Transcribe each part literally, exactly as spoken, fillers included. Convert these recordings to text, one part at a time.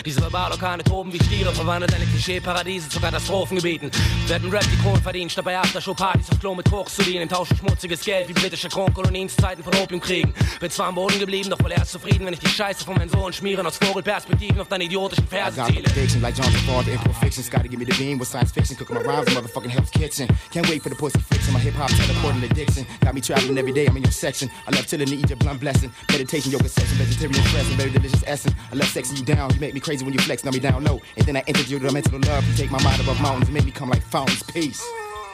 Diese Verbalorkane toben wie Stiere, verwandeln deine Klischee-Paradiese zu Katastrophengebieten. Werden Rap die Kronen verdient, statt bei Aftershow-Partys auf Klo mit Koks zu dienen. Im Tausch schmutziges Geld wie britische Kronkolonien zu Zeiten von Opiumkriegen. Bin zwar am Boden geblieben, doch wohl erst zufrieden, wenn ich die Scheiße von meinen Sohn schmieren aus Vogelperspektiven auf deine idiotischen Verse ziele. Like John Travolta, imperfections, gotta give me the beam with science fiction, cooking my rhymes in motherfucking Hell's Kitchen. Can't wait for the pussy fixing, my hip hop teleporting addiction. Got me traveling every day, I'm in your section. I love chilling to eat your blunt blessing. Meditation, yoga session, vegetarian dressing, very delicious essence. I love sexing you down, you make me crazy when you flex, now me down low. And then I enter you to mental love, you take my mind above mountains and make me come like fountains. Peace.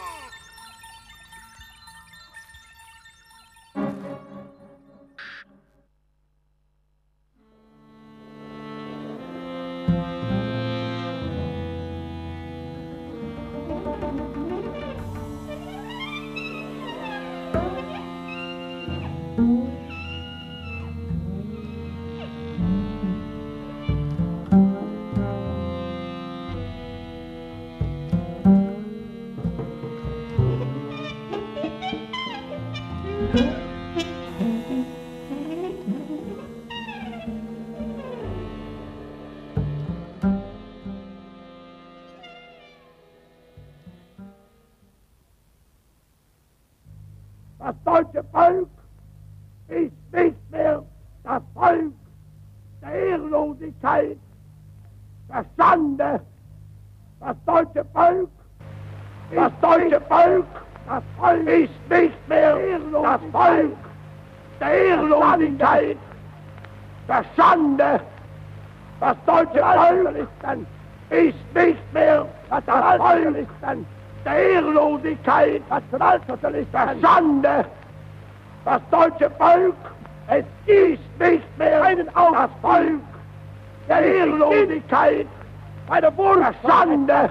Das deutsche Volk ist nicht mehr das Volk der Ehrlosigkeit, der Schande. Das deutsche Volk, das deutsche Volk, das Volk ist nicht mehr das Volk der Ehrlosigkeit, der Schande. Das deutsche Volk ist nicht mehr das Volk der Ehrlosigkeit, der Schande. Das deutsche Volk, es ist nicht mehr das Volk der Ehrlosigkeit, der Schande.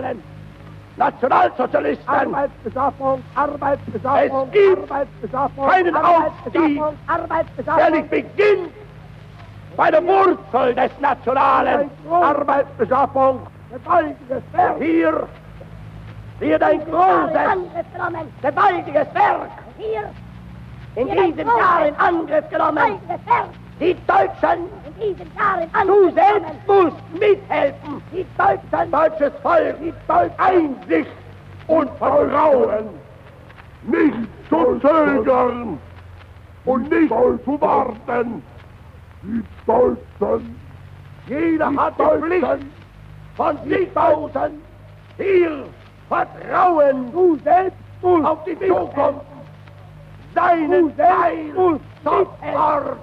Nationalsozialisten. Arbeitsbeschaffung, Arbeitsbeschaffung, Es gibt Arbeitsbeschaffung, keinen Aufstieg, Arbeitsbeschaffung, der nicht beginnt bei der Wurzel des Nationalen. Arbeitsbeschaffung. Hier wird ein großes, gewaltiges Werk in diesem Jahr in Angriff genommen. Die Deutschen, du selbst musst mithelfen. Die Deutschen, deutsches Volk, die Deutschen, Einsicht und Vertrauen. Nicht zu zögern und nicht zu warten. Die Deutschen, jeder hat die Pflicht von sich außen. Hier vertrauen, du selbst musst auf die Zukunft. Seinen Teil sofort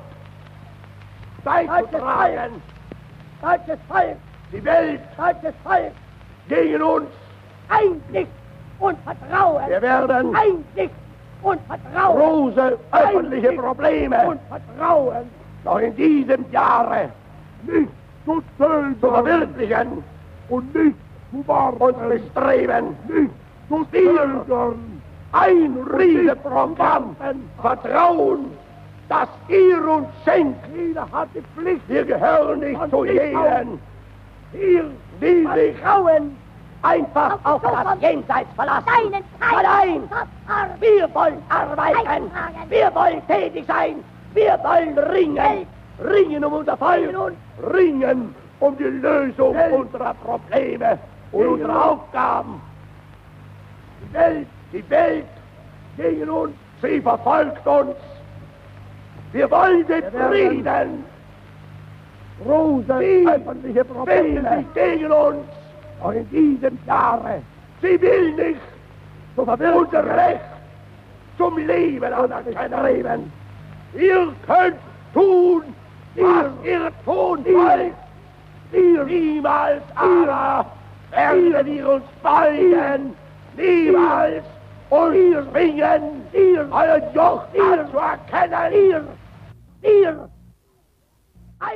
beizutragen. Deutsches Volk, die Welt, deutsches Volk, gegen uns Einsicht und Vertrauen. Wir werden Einsicht und Vertrauen. Große öffentliche Einsicht Probleme und Vertrauen noch in diesem Jahre nicht zu zögern, zu verwirklichen und nicht zu warten, uns bestreben, nicht zu zögern. Ein Riesenprogramm, Vertrauen, das ihr uns schenkt. Jeder hat die Pflicht. Wir gehören nicht zu jedem. Hier will sich einfach auf das Jenseits verlassen. Nein, wir wollen arbeiten. Wir wollen tätig sein. Wir wollen ringen. Ringen um unser Volk. Ringen um die Lösung unserer Probleme und unserer Aufgaben. Die Welt, die Welt gegen uns, sie verfolgt uns. Wir wollen den Frieden. Große öffentliche Probleme sich gegen uns. Auch in diesem Jahre. Sie will nicht so unser Recht zum Leben anerkennen. Ihr könnt tun, was ihr tun wollt. Ihr niemals aber werden wir uns beugen. Niemals. Und ihr zwingen, ihr euer Joch anzuerkennen. Ihr, ihr, ein.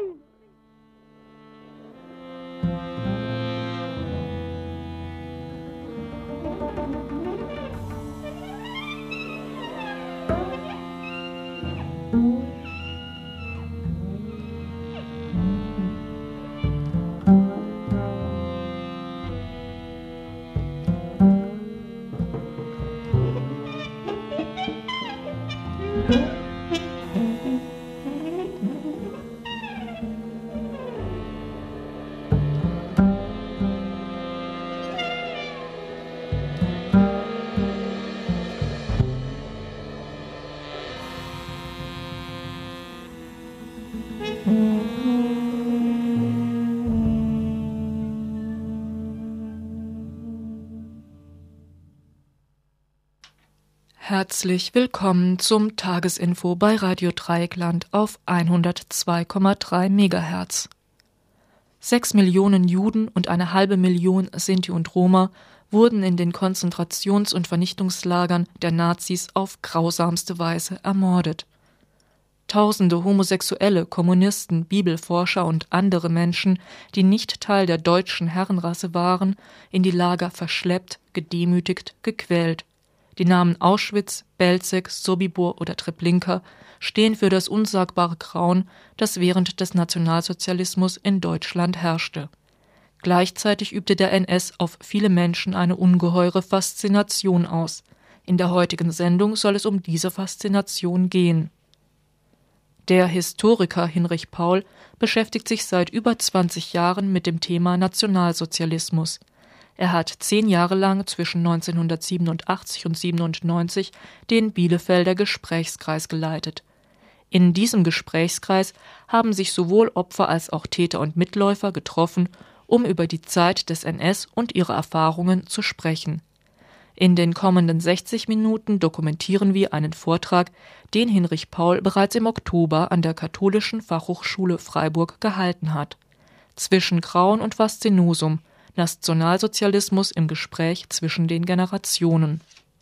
Herzlich willkommen zum Tagesinfo bei Radio Dreieckland auf hundertzwei Komma drei Megahertz. Sechs Millionen Juden und eine halbe Million Sinti und Roma wurden in den Konzentrations- und Vernichtungslagern der Nazis auf grausamste Weise ermordet. Tausende Homosexuelle, Kommunisten, Bibelforscher und andere Menschen, die nicht Teil der deutschen Herrenrasse waren, in die Lager verschleppt, gedemütigt, gequält. Die Namen Auschwitz, Belzec, Sobibor oder Treblinka stehen für das unsagbare Grauen, das während des Nationalsozialismus in Deutschland herrschte. Gleichzeitig übte der N S auf viele Menschen eine ungeheure Faszination aus. In der heutigen Sendung soll es um diese Faszination gehen. Der Historiker Hinrich Paul beschäftigt sich seit über zwanzig Jahren mit dem Thema Nationalsozialismus. Er hat zehn Jahre lang zwischen neunzehnhundertsiebenundachtzig und siebenundneunzig den Bielefelder Gesprächskreis geleitet. In diesem Gesprächskreis haben sich sowohl Opfer als auch Täter und Mitläufer getroffen, um über die Zeit des N S und ihre Erfahrungen zu sprechen. In den kommenden sechzig Minuten dokumentieren wir einen Vortrag, den Hinrich Paul bereits im Oktober an der Katholischen Fachhochschule Freiburg gehalten hat. Zwischen Grauen und Faszinosum, Nationalsozialismus im Gespräch zwischen den Generationen.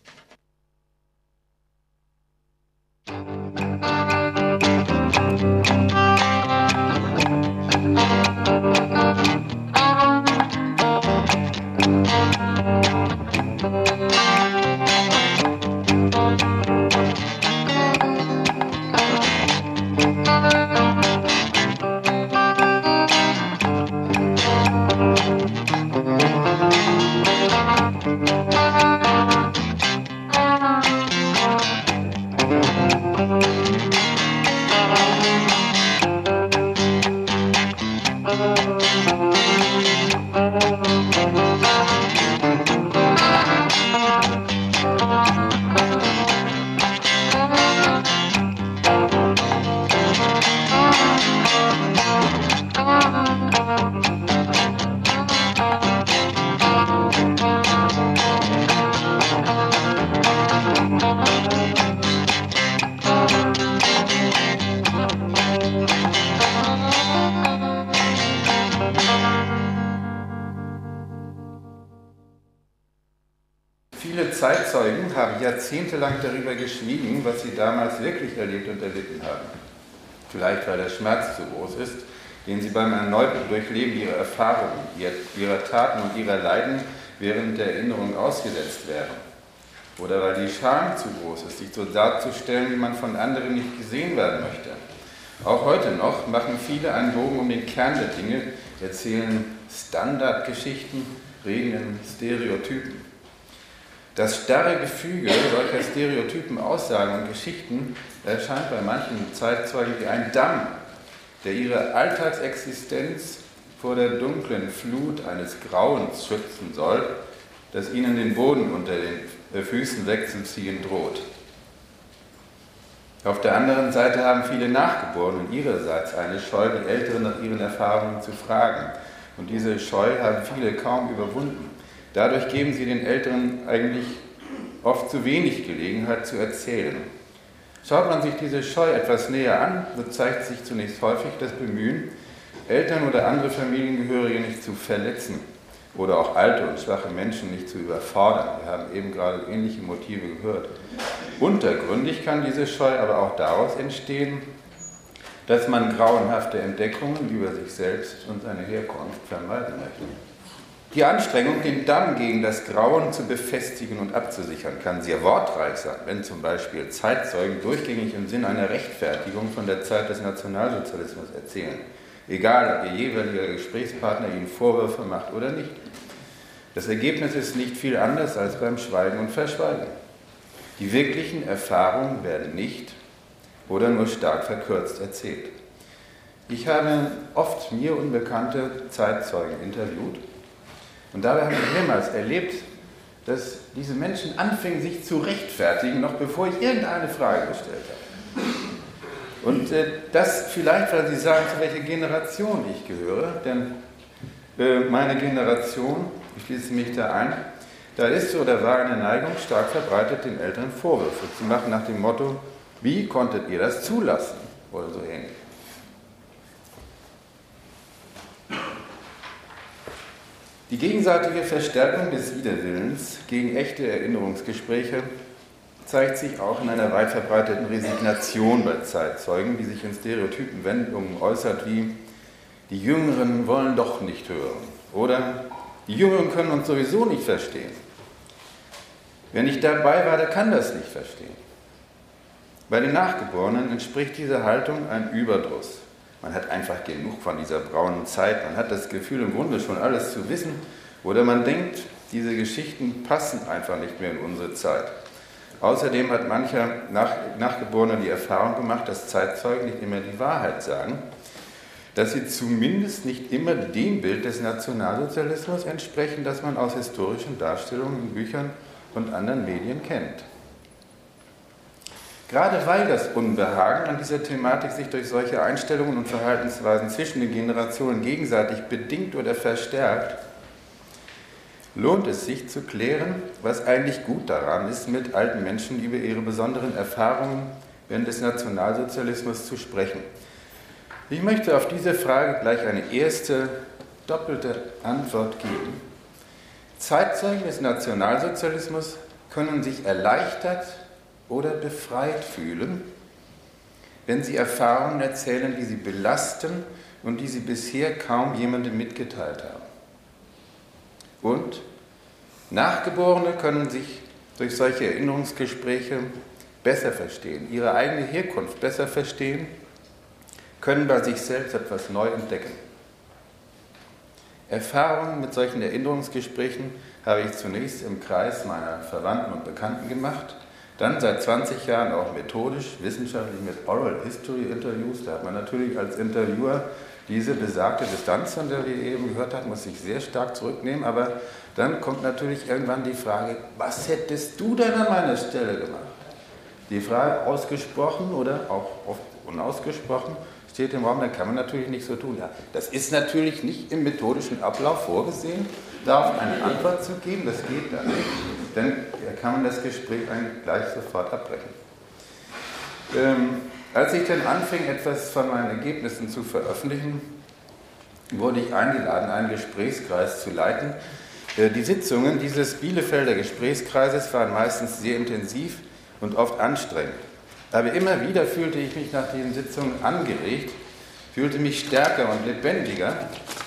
Zeitzeugen haben jahrzehntelang darüber geschwiegen, was sie damals wirklich erlebt und erlitten haben. Vielleicht, weil der Schmerz zu groß ist, den sie beim erneuten Durchleben ihrer Erfahrungen, ihrer Taten und ihrer Leiden während der Erinnerung ausgesetzt wären. Oder weil die Scham zu groß ist, sich so darzustellen, wie man von anderen nicht gesehen werden möchte. Auch heute noch machen viele einen Bogen um den Kern der Dinge, erzählen Standardgeschichten, reden in Stereotypen. Das starre Gefüge solcher Stereotypen, Aussagen und Geschichten erscheint bei manchen Zeitzeugen wie ein Damm, der ihre Alltagsexistenz vor der dunklen Flut eines Grauens schützen soll, das ihnen den Boden unter den Füßen wegzuziehen droht. Auf der anderen Seite haben viele Nachgeborene ihrerseits eine Scheu, die Älteren nach ihren Erfahrungen zu fragen. Und diese Scheu haben viele kaum überwunden. Dadurch geben sie den Älteren eigentlich oft zu wenig Gelegenheit zu erzählen. Schaut man sich diese Scheu etwas näher an, so zeigt sich zunächst häufig das Bemühen, Eltern oder andere Familiengehörige nicht zu verletzen oder auch alte und schwache Menschen nicht zu überfordern. Wir haben eben gerade ähnliche Motive gehört. Untergründig kann diese Scheu aber auch daraus entstehen, dass man grauenhafte Entdeckungen über sich selbst und seine Herkunft vermeiden möchte. Die Anstrengung, den Damm gegen das Grauen zu befestigen und abzusichern, kann sehr wortreich sein, wenn zum Beispiel Zeitzeugen durchgängig im Sinn einer Rechtfertigung von der Zeit des Nationalsozialismus erzählen, egal ob ihr jeweiliger Gesprächspartner ihnen Vorwürfe macht oder nicht. Das Ergebnis ist nicht viel anders als beim Schweigen und Verschweigen. Die wirklichen Erfahrungen werden nicht oder nur stark verkürzt erzählt. Ich habe oft mir unbekannte Zeitzeugen interviewt. Und dabei habe ich mehrmals erlebt, dass diese Menschen anfingen, sich zu rechtfertigen, noch bevor ich irgendeine Frage gestellt habe. Und äh, das vielleicht, weil sie sagen, zu welcher Generation ich gehöre, denn äh, meine Generation, ich schließe mich da ein, Da ist oder war eine Neigung stark verbreitet, den Älteren Vorwürfe zu machen nach dem Motto, wie konntet ihr das zulassen? Oder so ähnlich. Die gegenseitige Verstärkung des Widerwillens gegen echte Erinnerungsgespräche zeigt sich auch in einer weit verbreiteten Resignation bei Zeitzeugen, die sich in stereotypen Wendungen äußert wie die Jüngeren wollen doch nicht hören oder die Jüngeren können uns sowieso nicht verstehen. Wer nicht dabei war, der kann das nicht verstehen. Bei den Nachgeborenen entspricht diese Haltung ein Überdruss. Man hat einfach genug von dieser braunen Zeit, man hat das Gefühl, im Grunde schon alles zu wissen, oder man denkt, diese Geschichten passen einfach nicht mehr in unsere Zeit. Außerdem hat mancher Nach Nachgeborene die Erfahrung gemacht, dass Zeitzeugen nicht immer die Wahrheit sagen, dass sie zumindest nicht immer dem Bild des Nationalsozialismus entsprechen, das man aus historischen Darstellungen in Büchern und anderen Medien kennt. Gerade weil das Unbehagen an dieser Thematik sich durch solche Einstellungen und Verhaltensweisen zwischen den Generationen gegenseitig bedingt oder verstärkt, lohnt es sich zu klären, was eigentlich gut daran ist, mit alten Menschen über ihre besonderen Erfahrungen während des Nationalsozialismus zu sprechen. Ich möchte auf diese Frage gleich eine erste, doppelte Antwort geben. Zeitzeugen des Nationalsozialismus können sich erleichtert oder befreit fühlen, wenn sie Erfahrungen erzählen, die sie belasten und die sie bisher kaum jemandem mitgeteilt haben. Und Nachgeborene können sich durch solche Erinnerungsgespräche besser verstehen, ihre eigene Herkunft besser verstehen, können bei sich selbst etwas neu entdecken. Erfahrungen mit solchen Erinnerungsgesprächen habe ich zunächst im Kreis meiner Verwandten und Bekannten gemacht, dann seit zwanzig Jahren auch methodisch, wissenschaftlich mit Oral History Interviews. Da hat man natürlich als Interviewer diese besagte Distanz, von der wir eben gehört haben, muss sich sehr stark zurücknehmen. Aber dann kommt natürlich irgendwann die Frage, was hättest du denn an meiner Stelle gemacht? Die Frage ausgesprochen oder auch oft unausgesprochen steht im Raum, dann kann man natürlich nicht so tun. Ja, das ist natürlich nicht im methodischen Ablauf vorgesehen, darauf eine Antwort zu geben, das geht dann nicht. Dann kann man das Gespräch eigentlich gleich sofort abbrechen. Ähm, als ich dann anfing, etwas von meinen Ergebnissen zu veröffentlichen, wurde ich eingeladen, einen Gesprächskreis zu leiten. Äh, die Sitzungen dieses Bielefelder Gesprächskreises waren meistens sehr intensiv und oft anstrengend. Aber immer wieder fühlte ich mich nach diesen Sitzungen angeregt, fühlte mich stärker und lebendiger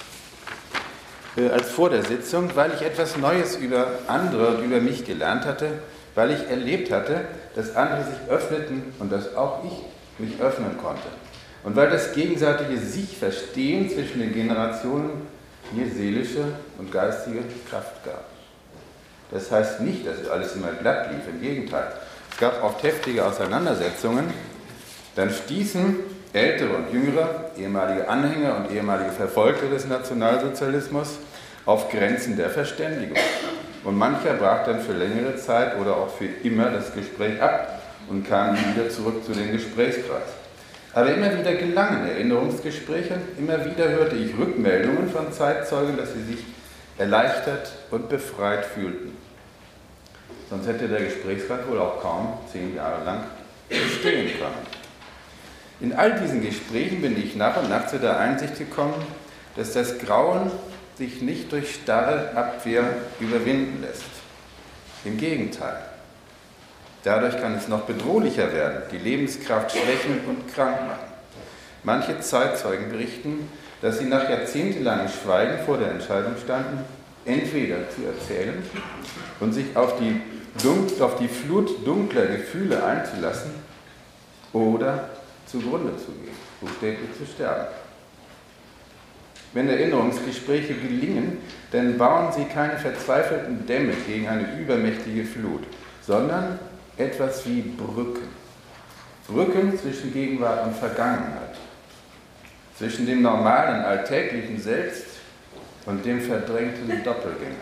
als vor der Sitzung, weil ich etwas Neues über andere und über mich gelernt hatte, weil ich erlebt hatte, dass andere sich öffneten und dass auch ich mich öffnen konnte. Und weil das gegenseitige Sich-Verstehen zwischen den Generationen mir seelische und geistige Kraft gab. Das heißt nicht, dass alles immer glatt lief, im Gegenteil. Es gab oft heftige Auseinandersetzungen, dann stießen Ältere und Jüngere, ehemalige Anhänger und ehemalige Verfolgte des Nationalsozialismus auf Grenzen der Verständigung. Und mancher brach dann für längere Zeit oder auch für immer das Gespräch ab und kam wieder zurück zu dem Gesprächskreis. Aber immer wieder gelangen Erinnerungsgespräche, immer wieder hörte ich Rückmeldungen von Zeitzeugen, dass sie sich erleichtert und befreit fühlten. Sonst hätte der Gesprächskreis wohl auch kaum zehn Jahre lang bestehen können. In all diesen Gesprächen bin ich nach und nach zu der Einsicht gekommen, dass das Grauen sich nicht durch starre Abwehr überwinden lässt. Im Gegenteil. Dadurch kann es noch bedrohlicher werden, die Lebenskraft schwächen und krank machen. Manche Zeitzeugen berichten, dass sie nach jahrzehntelangem Schweigen vor der Entscheidung standen, entweder zu erzählen und sich auf die, auf die Flut dunkler Gefühle einzulassen oder zugrunde zu gehen, buchstäblich zu sterben. Wenn Erinnerungsgespräche gelingen, dann bauen sie keine verzweifelten Dämme gegen eine übermächtige Flut, sondern etwas wie Brücken. Brücken zwischen Gegenwart und Vergangenheit, zwischen dem normalen, alltäglichen Selbst und dem verdrängten Doppelgänger.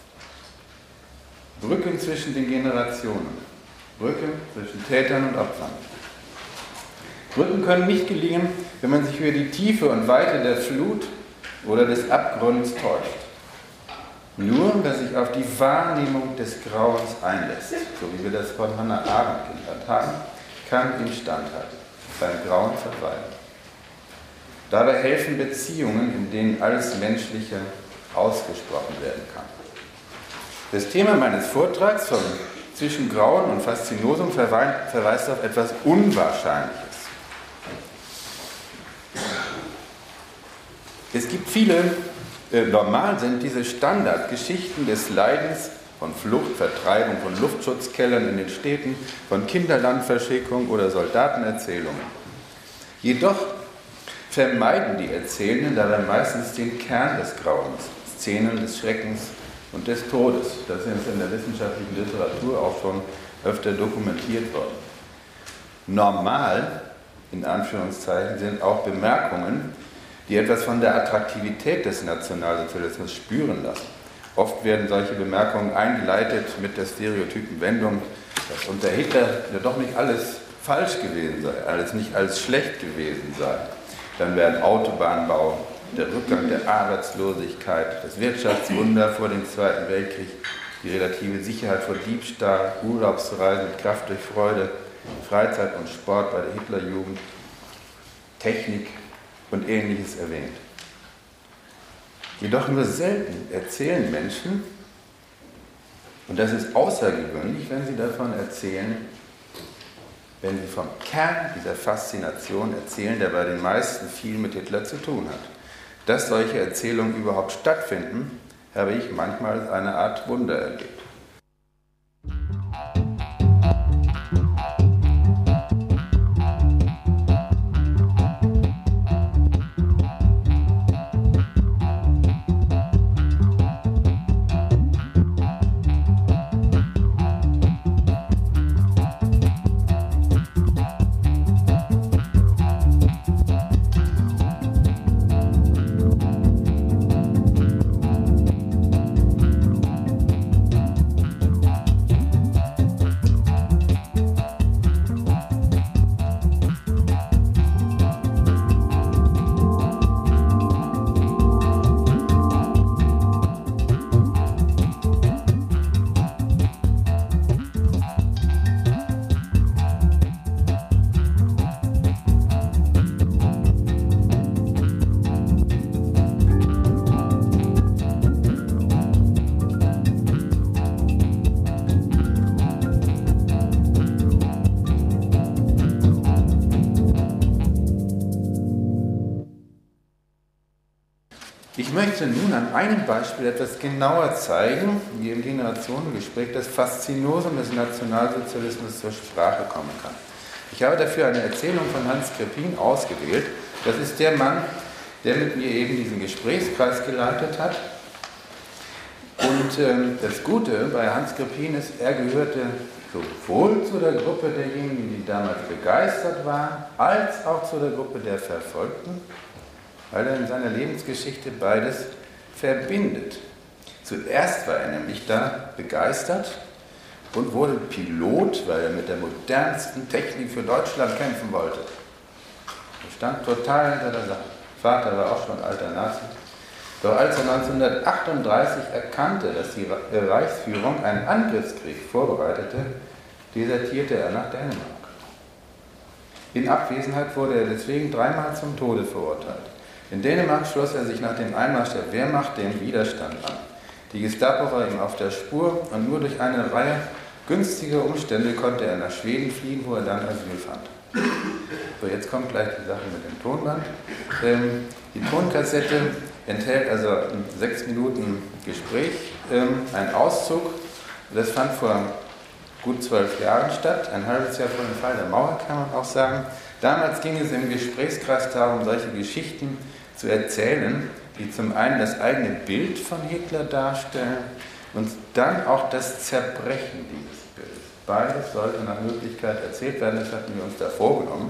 Brücken zwischen den Generationen, Brücken zwischen Tätern und Opfern. Brücken können nicht gelingen, wenn man sich über die Tiefe und Weite der Flut oder des Abgrunds täuscht. Nur wer sich auf die Wahrnehmung des Grauens einlässt, so wie wir das von Hannah Arendt gelernt haben, kann ihm standhalten, beim Grauen verweilen. Dabei helfen Beziehungen, in denen alles Menschliche ausgesprochen werden kann. Das Thema meines Vortrags von zwischen Grauen und Faszinosum verweist auf etwas Unwahrscheinliches. Es gibt viele, äh, normal sind diese Standardgeschichten des Leidens von Flucht, Vertreibung, von Luftschutzkellern in den Städten, von Kinderlandverschickung oder Soldatenerzählungen. Jedoch vermeiden die Erzählenden dabei meistens den Kern des Grauens, Szenen des Schreckens und des Todes. Das ist in der wissenschaftlichen Literatur auch schon öfter dokumentiert worden. Normal, in Anführungszeichen, sind auch Bemerkungen, die etwas von der Attraktivität des Nationalsozialismus spüren lassen. Oft werden solche Bemerkungen eingeleitet mit der stereotypen Wendung, dass unter Hitler ja doch nicht alles falsch gewesen sei, alles nicht alles schlecht gewesen sei. Dann werden Autobahnbau, der Rückgang der Arbeitslosigkeit, das Wirtschaftswunder vor dem Zweiten Weltkrieg, die relative Sicherheit vor Diebstahl, Urlaubsreisen mit Kraft durch Freude, Freizeit und Sport bei der Hitlerjugend, Technik und Ähnliches erwähnt. Jedoch nur selten erzählen Menschen, und das ist außergewöhnlich, wenn sie davon erzählen, wenn sie vom Kern dieser Faszination erzählen, der bei den meisten viel mit Hitler zu tun hat. Dass solche Erzählungen überhaupt stattfinden, habe ich manchmal als eine Art Wunder erlebt. Ich möchte nun an einem Beispiel etwas genauer zeigen, wie im Generationengespräch das Faszinosum des Nationalsozialismus zur Sprache kommen kann. Ich habe dafür eine Erzählung von Hans Krepin ausgewählt. Das ist der Mann, der mit mir eben diesen Gesprächskreis geleitet hat. Und ähm, das Gute bei Hans Krepin ist, er gehörte sowohl zu der Gruppe derjenigen, die damals begeistert waren, als auch zu der Gruppe der Verfolgten, weil er in seiner Lebensgeschichte beides verbindet. Zuerst war er nämlich da begeistert und wurde Pilot, weil er mit der modernsten Technik für Deutschland kämpfen wollte. Er stand total hinter der Sache. Vater war auch schon alter Nazi. Doch als er neunzehnhundertachtunddreißig erkannte, dass die Reichsführung einen Angriffskrieg vorbereitete, desertierte er nach Dänemark. In Abwesenheit wurde er deswegen dreimal zum Tode verurteilt. In Dänemark schloss er sich nach dem Einmarsch der Wehrmacht dem Widerstand an. Die Gestapo war ihm auf der Spur und nur durch eine Reihe günstiger Umstände konnte er nach Schweden fliehen, wo er dann Asyl fand. So, jetzt kommt gleich die Sache mit dem Tonband. Ähm, die Tonkassette enthält also ein sechs Minuten Gespräch, ähm, ein Auszug. Das fand vor gut zwölf Jahren statt, ein halbes Jahr vor dem Fall der Mauer, kann man auch sagen. Damals ging es im Gesprächskreis darum, solche Geschichten zu erzählen, die zum einen das eigene Bild von Hitler darstellen und dann auch das Zerbrechen dieses Bildes. Beides sollte nach Möglichkeit erzählt werden, das hatten wir uns da vorgenommen.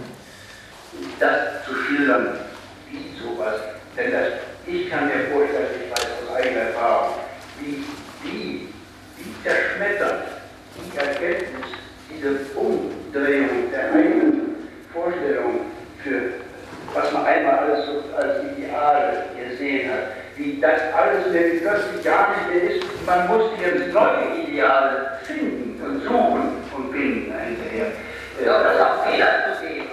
Das zu schildern, wie sowas, denn das, ich kann mir vorstellen, ich weiß aus eigener Erfahrung, wie, wie, wie zerschmettert die Erkenntnis, diese Umdrehung der eigenen Vorstellung für was man einmal alles so als Ideale gesehen hat, wie die, das alles nämlich plötzlich gar nicht mehr ist. Man muss jetzt neue Ideale finden und suchen und finden hinterher. Ja, das ist auch Fehler zu sehen.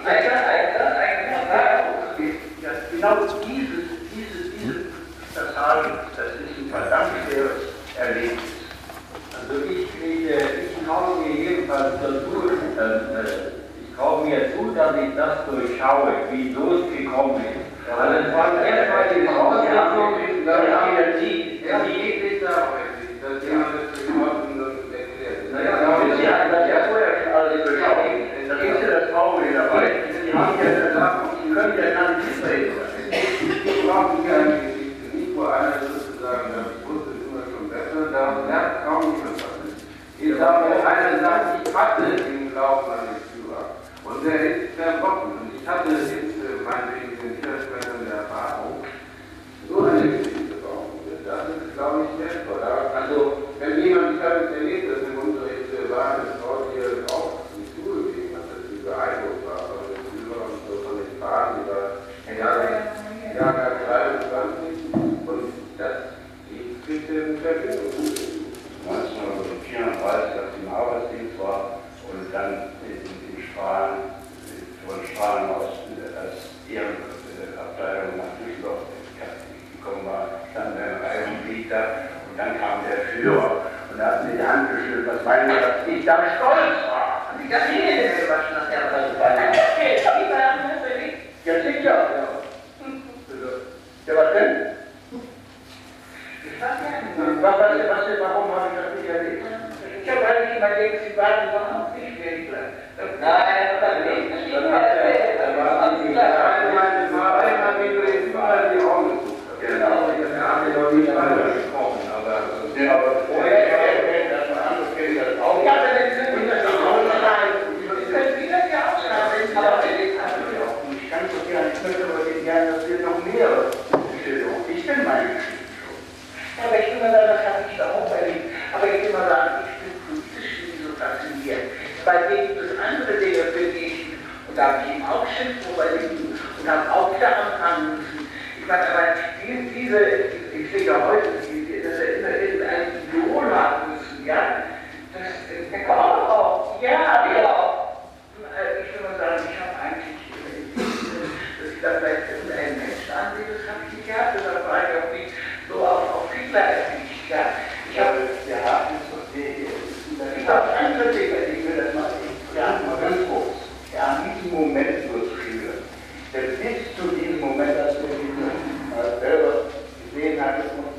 Ja, genau dieses, dieses, dieses, das haben, das ist ein verdammt schweres Erlebnis. Also ich, ich, ich traue mir jedenfalls dazu, äh, ich traue mir zu, dass ich das durchschaue, wie losgekommen ist. Also es war erstmal die Voraussetzung, dass wir die, die geht da häufig, dass jemand das durchmachen und erklärt. Naja, das ist ja vorher schon alles durchschauen. Da ist ja das Traurige dabei. Die haben ja gesagt, die können ja gar nicht mitreden. Die brauchen ja eine Geschichte, nicht wo einer sozusagen, ich wusste es immer schon besser, da lernt kaum jemand was. Ich sage, einer sagt, ich hatte den Glauben an den Führer und der ist verbrochen. Und ich hatte jetzt äh, meinetwegen den Widersprechern der Erfahrung so eine Geschichte brauchen. Das ist, glaube ich, wertvoll. Also, wenn jemand, ich habe es erlebt, dass im Unterricht war, eine Frau, die auch in die Schule ging, dass sie beeindruckt war von den Schülern und so von den Fragen, die war Jahrgang dreiundzwanzig und das kriegte eine Verbindung. neunzehnhundertvierunddreißig, als ich im Arbeitsdienst war und dann in, in Strahlen, von Strahlen aus als Ehrenabteilung nach Düsseldorf gekommen war, stand ein Reihe und Lied da und dann kam der Führer und er hat mir die Hand geschüttelt, was meinen Sie, dass ich da stolz war. Und ich dachte, nee, der gewaschen hat ja was gefallen. Ja, sicher. Ja, was denn? Was, was, was, warum habe ich das nicht erlebt? Ich habe eigentlich mein Leben die beiden Wochen nicht gelernt. Nein, das nicht. Das war die einmal wie du jetzt überall die Augen suchst. Genau, wir haben ja noch nicht weiter gesprochen, aber vorher erwähnt, dass man anders kennt das auch. Ja, aber dann sind wir das auch schreiben. Das können Sie das ja auch schreiben. Aber ich kann so gerne, ich möchte aber gerne, dass wir noch mehr Schilderungen. Ich bin meine Geschichte schon. Ja, aber ich will mal sagen, das habe ich auch erlebt. Aber ich will mal sagen, ich bin politisch nicht so fasziniert. Bei denen gibt es andere Dinge, finde ich. Und da habe ich ihm auch Schimpf überlegen und habe auch wieder anfangen müssen. Ich meine, aber diese, diese ich sehe ja heute, dass er immer irgendein Idol haben müssen, ja. Das, der kommt auch. Ja, ja. Ich will mal sagen, ich habe eigentlich, dass ich da vielleicht irgendeinen Menschen ansehe, das habe ich nicht gehabt. Deshalb war ich auch nicht so auf, auf Hitler erpicht, ja. Ich habe, ja, ich habe andere Dinge, ich will das mal, ja, mal ganz kurz, ja, diesen Moment nur zu schildern. Denn bis zu diesem Moment, als wir diesen äh, selber gesehen haben, das noch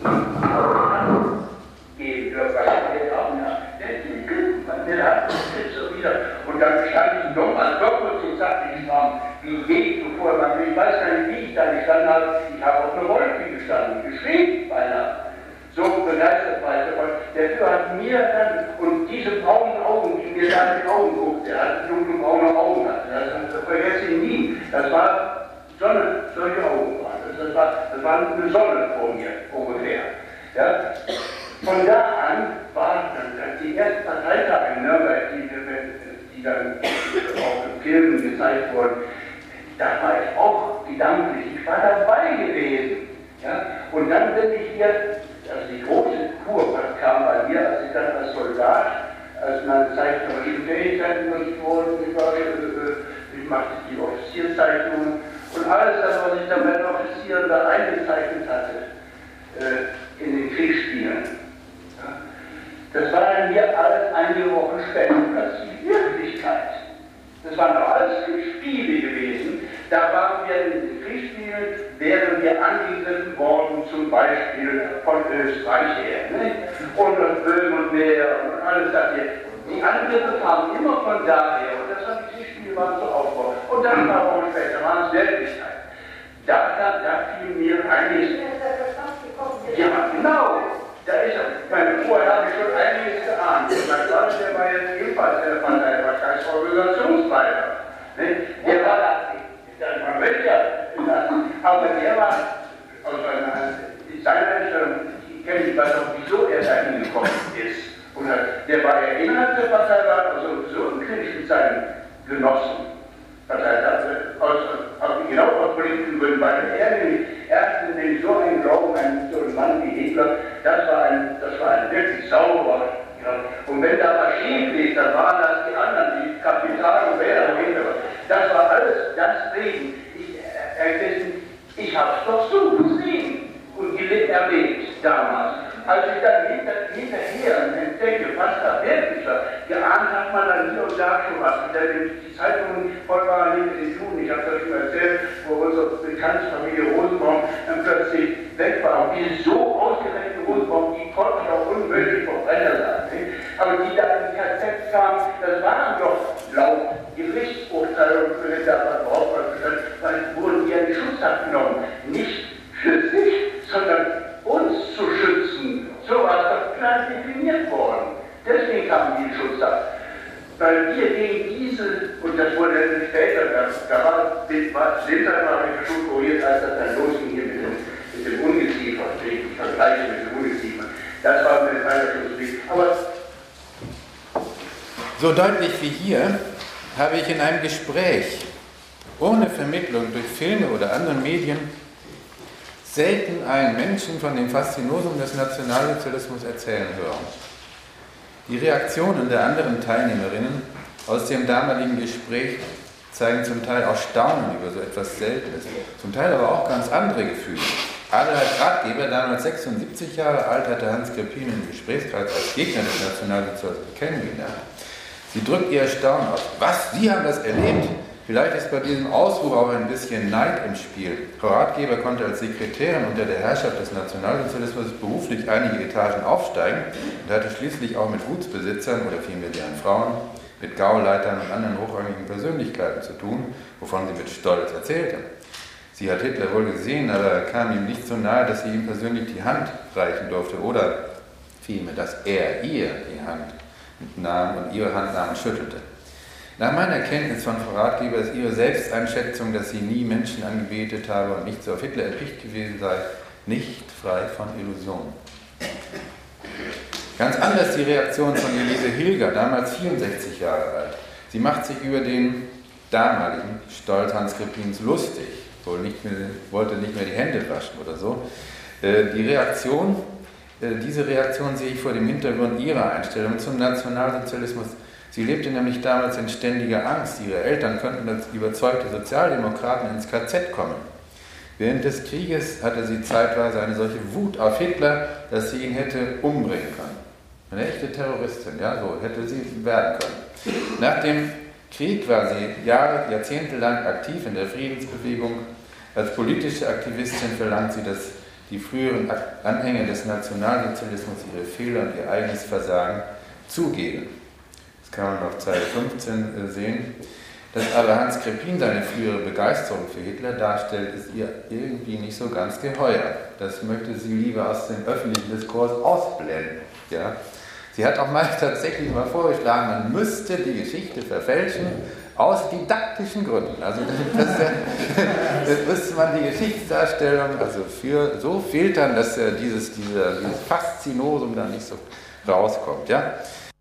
zu geben dürfen, weil ich auch, ja, der ist in Ägypten, der hat es so wieder. Und dann stand ich nochmal doppelt so sachlich dran, wie je zuvor. Ich weiß gar nicht, wie ich da gestanden habe. Ich habe auf einer Wolke gestanden, geschrieben beinahe. So begeistert war ich davon. Der Führer hat mir dann, und diese braunen Augen, die mir da in die Augen guckten, der hat dunkelbraune Augen, das vergesse ich nie. Das war Sonne, solche Augen waren das. Das war, das war eine Sonne vor mir, ungefähr. Ja? Von da an waren dann die ersten Parteitage in Nürnberg, die, die dann auch in Filmen gezeigt wurden. Da war ich auch gedanklich, ich war dabei gewesen. Ja? Und dann bin ich hier, also die große Kur kam bei mir, als ich dann als Soldat, als meine zeichnerischen Fähigkeiten benutzt wurden, ich, war, äh, ich machte die Offizierzeichnungen und alles das, was ich dann bei den Offizieren da eingezeichnet hatte, äh, in den Kriegsspielen. Ja? Das war dann mir alles einige Wochen später plötzlich Wirklichkeit. Das waren doch alles Spiele gewesen. Da waren wir in den Kriegsspielen, wären wir angegriffen worden, zum Beispiel von Österreich her. Ne? Und das Böhmen und Meer und alles das hier. Die Angriffe kamen immer von daher. Und das waren die Kriegsspiele, waren so aufgebaut. Und dann ein paar Wochen später waren es Wirklichkeit. Da, da, da fiel mir einiges. Ja, genau. Da ist er. Meine, vorher habe ich schon einiges geahnt. Mein Vater, der war jetzt ebenfalls der Partei, der Parteiorganisationsleiter. Ne? Der war das, man will ja, aber der war aus einer, seiner Einstellung, ich kenne nicht, weiß auch, wieso er da hingekommen ist. Und der war ja innerhalb der Partei, war also so im Krieg mit seinen Genossen. Partei, also, aus, aus, genau aus politischen Gründen, weil er nämlich erst in so einen Glauben an so einen Mann wie Hitler, das war ein, das war ein wirklich sauberer. Ja. Und wenn da was schief lief, dann waren das die anderen, die Kapital und Wähler dahinter. Das war alles deswegen. Ich, äh, ich habe es doch so gesehen und erlebt damals. Als ich dann hinter, hinterher entdecke, was da wirklich war, geahnt hat man dann hier und da schon was. Denn die Zeitungen voll waren in den Juden, ich habe das schon erzählt, wo unsere bekannte Familie Rosenbaum dann plötzlich weg war. Und wieso ausgerechnet Rosenbaum, die konnten doch unmöglich Verbrenner sein. Nicht? Aber die da in K Z kamen, das waren doch laut Gerichtsurteile und für den da drauf, weil wurden die ja in Schutzhaft genommen. Nicht für sich, sondern uns zu schützen. So war es doch klar definiert worden. Deswegen kamen die in Schutzhaft. Weil wir gegen diese, und das wurde dann später, da, da war Linzer mal strukturiert, als das dann losging hier mit dem, mit dem Ungeziefer, ich vergleiche mit dem Ungeziefer. Das war mir ein Weiterschutzweg. Aber so deutlich wie hier habe ich in einem Gespräch ohne Vermittlung durch Filme oder andere Medien selten einen Menschen von dem Faszinosum des Nationalsozialismus erzählen hören. Die Reaktionen der anderen Teilnehmerinnen aus dem damaligen Gespräch zeigen zum Teil auch Staunen über so etwas Seltenes, zum Teil aber auch ganz andere Gefühle. Adelheid Ratgeber, damals sechsundsiebzig Jahre alt, hatte Hans Krepin im Gesprächskreis als Gegner des Nationalsozialismus kennengelernt. Sie drückt ihr Staunen aus. Was? Sie haben das erlebt? Vielleicht ist bei diesem Ausruf auch ein bisschen Neid im Spiel. Frau Ratgeber konnte als Sekretärin unter der Herrschaft des Nationalsozialismus beruflich einige Etagen aufsteigen und hatte schließlich auch mit Gutsbesitzern oder vielmehr deren Frauen, mit Gauleitern und anderen hochrangigen Persönlichkeiten zu tun, wovon sie mit Stolz erzählte. Sie hat Hitler wohl gesehen, aber kam ihm nicht so nahe, dass sie ihm persönlich die Hand reichen durfte oder vielmehr, dass er ihr die Hand nahm und ihre Hand nahm und schüttelte. Nach meiner Kenntnis von Frau Ratgeber ist ihre Selbsteinschätzung, dass sie nie Menschen angebetet habe und nicht so auf Hitler erpicht gewesen sei, nicht frei von Illusionen. Ganz anders die Reaktion von Elise Hilger, damals vierundsechzig Jahre alt. Sie macht sich über den damaligen Stolz Hans Krepins lustig, wohl nicht mehr, wollte nicht mehr die Hände waschen oder so. Die Reaktion, diese Reaktion sehe ich vor dem Hintergrund ihrer Einstellung zum Nationalsozialismus. Sie lebte nämlich damals in ständiger Angst, ihre Eltern könnten als überzeugte Sozialdemokraten ins K Z kommen. Während des Krieges hatte sie zeitweise eine solche Wut auf Hitler, dass sie ihn hätte umbringen können. Eine echte Terroristin, ja, so hätte sie werden können. Nach dem Krieg war sie Jahre, Jahrzehnte lang aktiv in der Friedensbewegung. Als politische Aktivistin verlangt sie, dass die früheren Anhänger des Nationalsozialismus ihre Fehler und ihr eigenes Versagen zugeben. Kann man auf Zeile fünfzehn sehen. Dass aber Hans Krepin seine frühere Begeisterung für Hitler darstellt, ist ihr irgendwie nicht so ganz geheuer. Das möchte sie lieber aus dem öffentlichen Diskurs ausblenden. Ja? Sie hat auch mal tatsächlich mal vorgeschlagen, man müsste die Geschichte verfälschen aus didaktischen Gründen. Also das, das, das müsste man die Geschichtsdarstellung also für so filtern, dass dieses, dieser, dieses Faszinosum da nicht so rauskommt. Ja?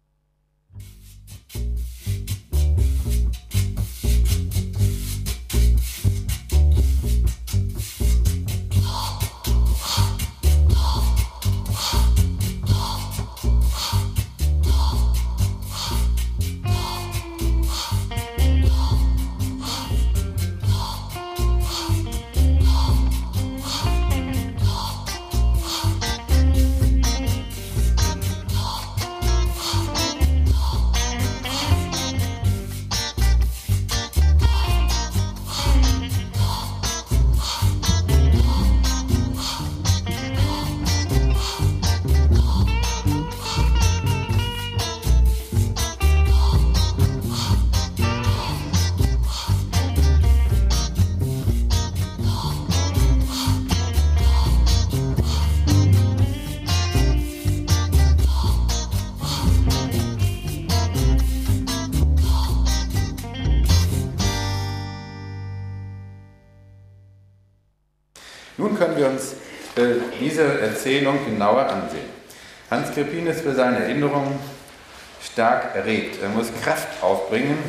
Nun können wir uns äh, diese Erzählung genauer ansehen. Hans Krepin ist für seine Erinnerungen stark erregt. Er muss Kraft aufbringen,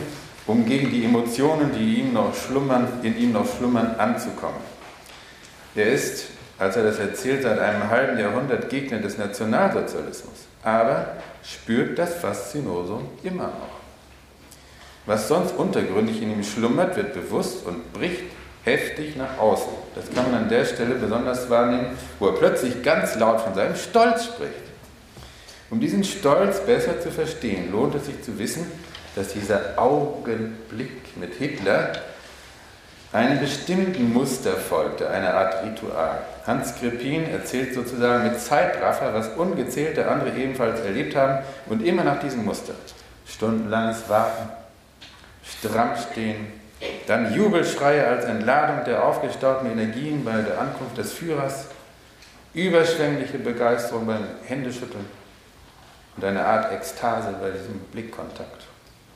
um gegen die Emotionen, die ihm noch schlummern, in ihm noch schlummern, anzukommen. Er ist, als er das erzählt, seit einem halben Jahrhundert Gegner des Nationalsozialismus, aber spürt das Faszinosum immer noch. Was sonst untergründig in ihm schlummert, wird bewusst und bricht heftig nach außen. Das kann man an der Stelle besonders wahrnehmen, wo er plötzlich ganz laut von seinem Stolz spricht. Um diesen Stolz besser zu verstehen, lohnt es sich zu wissen, dass dieser Augenblick mit Hitler einem bestimmten Muster folgte, eine Art Ritual. Hans Krepin erzählt sozusagen mit Zeitraffer, was ungezählte andere ebenfalls erlebt haben und immer nach diesem Muster. Stundenlanges Warten, stramm stehen, dann Jubelschreie als Entladung der aufgestauten Energien bei der Ankunft des Führers, überschwängliche Begeisterung beim Händeschütteln und eine Art Ekstase bei diesem Blickkontakt.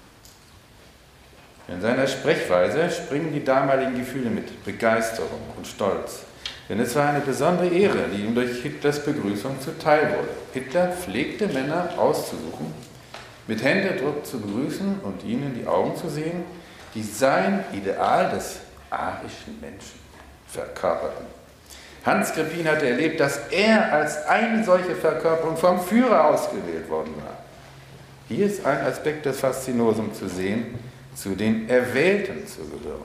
In seiner Sprechweise springen die damaligen Gefühle mit, Begeisterung und Stolz. Denn es war eine besondere Ehre, die ihm durch Hitlers Begrüßung zuteil wurde. Hitler pflegte Männer auszusuchen, mit Händedruck zu begrüßen und ihnen in die Augen zu sehen, die sein Ideal des arischen Menschen verkörperten. Hans Krepin hatte erlebt, dass er als eine solche Verkörperung vom Führer ausgewählt worden war. Hier ist ein Aspekt des Faszinosums zu sehen, zu den Erwählten zu gehören.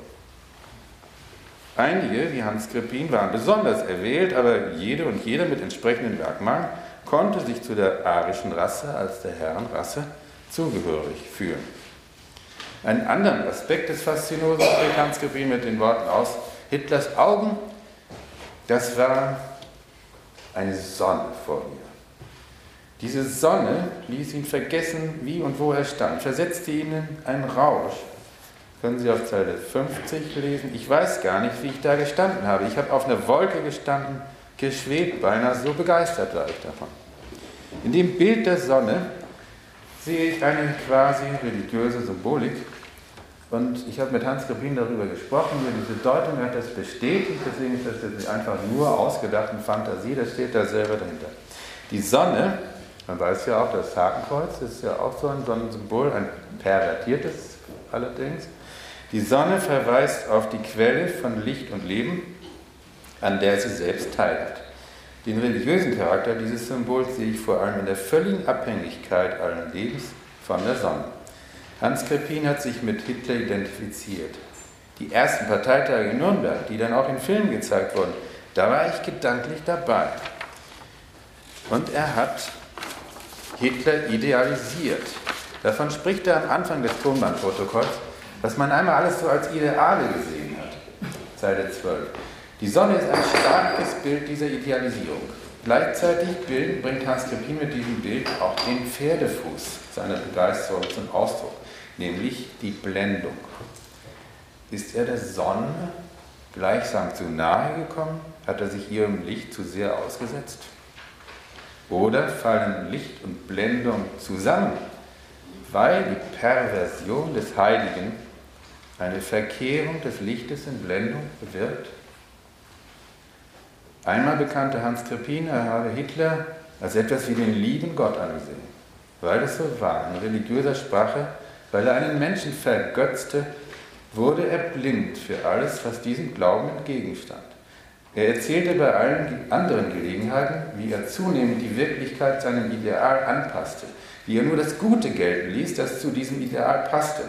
Einige, wie Hans Krepin, waren besonders erwählt, aber jede und jeder mit entsprechenden Merkmalen konnte sich zu der arischen Rasse als der Herrenrasse zugehörig fühlen. Einen anderen Aspekt des Faszinosums spricht Hans Krepin mit den Worten aus: Hitlers Augen, das war eine Sonne vor mir. Diese Sonne ließ ihn vergessen, wie und wo er stand, versetzte ihn in einen Rausch. Können Sie auf Seite fünfzig lesen. Ich weiß gar nicht, wie ich da gestanden habe. Ich habe auf einer Wolke gestanden, geschwebt beinahe, so begeistert war ich davon. In dem Bild der Sonne sehe ich eine quasi religiöse Symbolik. Und ich habe mit Hans Krepin darüber gesprochen, über diese Deutung, er hat das bestätigt, deswegen ist das nicht einfach nur ausgedachte Fantasie, das steht da selber dahinter. Die Sonne, man weiß ja auch, das Hakenkreuz ist ja auch so ein Sonnensymbol, ein pervertiertes allerdings. Die Sonne verweist auf die Quelle von Licht und Leben, an der sie selbst teilhat. Den religiösen Charakter dieses Symbols sehe ich vor allem in der völligen Abhängigkeit allen Lebens von der Sonne. Hans Krepin hat sich mit Hitler identifiziert. Die ersten Parteitage in Nürnberg, die dann auch in Filmen gezeigt wurden, da war ich gedanklich dabei. Und er hat Hitler idealisiert. Davon spricht er am Anfang des Tonbandprotokolls, dass man einmal alles so als Ideale gesehen hat. Seite zwölf. Die Sonne ist ein starkes Bild dieser Idealisierung. Gleichzeitig bringt Hans Krepin mit diesem Bild auch den Pferdefuß seiner Begeisterung zum Ausdruck, nämlich die Blendung. Ist er der Sonne gleichsam zu nahe gekommen? Hat er sich ihrem Licht zu sehr ausgesetzt? Oder fallen Licht und Blendung zusammen, weil die Perversion des Heiligen eine Verkehrung des Lichtes in Blendung bewirkt? Einmal bekannte Hans Krepin, er habe Hitler als etwas wie den lieben Gott angesehen, weil es so war, in religiöser Sprache, weil er einen Menschen vergötzte, wurde er blind für alles, was diesem Glauben entgegenstand. Er erzählte bei allen anderen Gelegenheiten, wie er zunehmend die Wirklichkeit seinem Ideal anpasste, wie er nur das Gute gelten ließ, das zu diesem Ideal passte.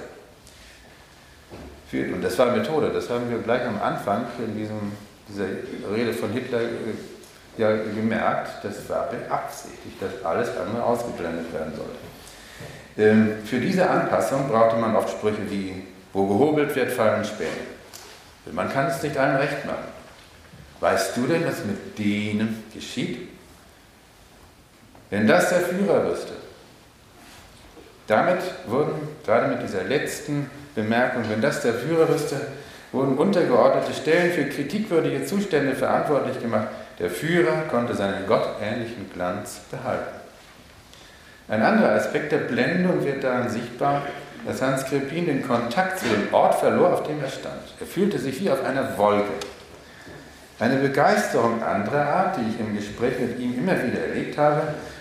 Und das war Methode, das haben wir gleich am Anfang in diesem, dieser Rede von Hitler ja gemerkt, das war beabsichtigt, dass alles andere ausgeblendet werden sollte. Ähm, für diese Anpassung brauchte man oft Sprüche wie, wo gehobelt wird, fallen Späne. Man kann es nicht allen recht machen. Weißt du denn, was mit denen geschieht? Wenn das der Führer wüsste. Damit wurden, gerade mit dieser letzten Bemerkung, wenn das der Führer wüsste, wurden untergeordnete Stellen für kritikwürdige Zustände verantwortlich gemacht. Der Führer konnte seinen gottähnlichen Glanz behalten. Ein anderer Aspekt der Blendung wird daran sichtbar, dass Hans Krepin den Kontakt zu dem Ort verlor, auf dem er stand. Er fühlte sich wie auf einer Wolke. Eine Begeisterung anderer Art, die ich im Gespräch mit ihm immer wieder erlebt habe,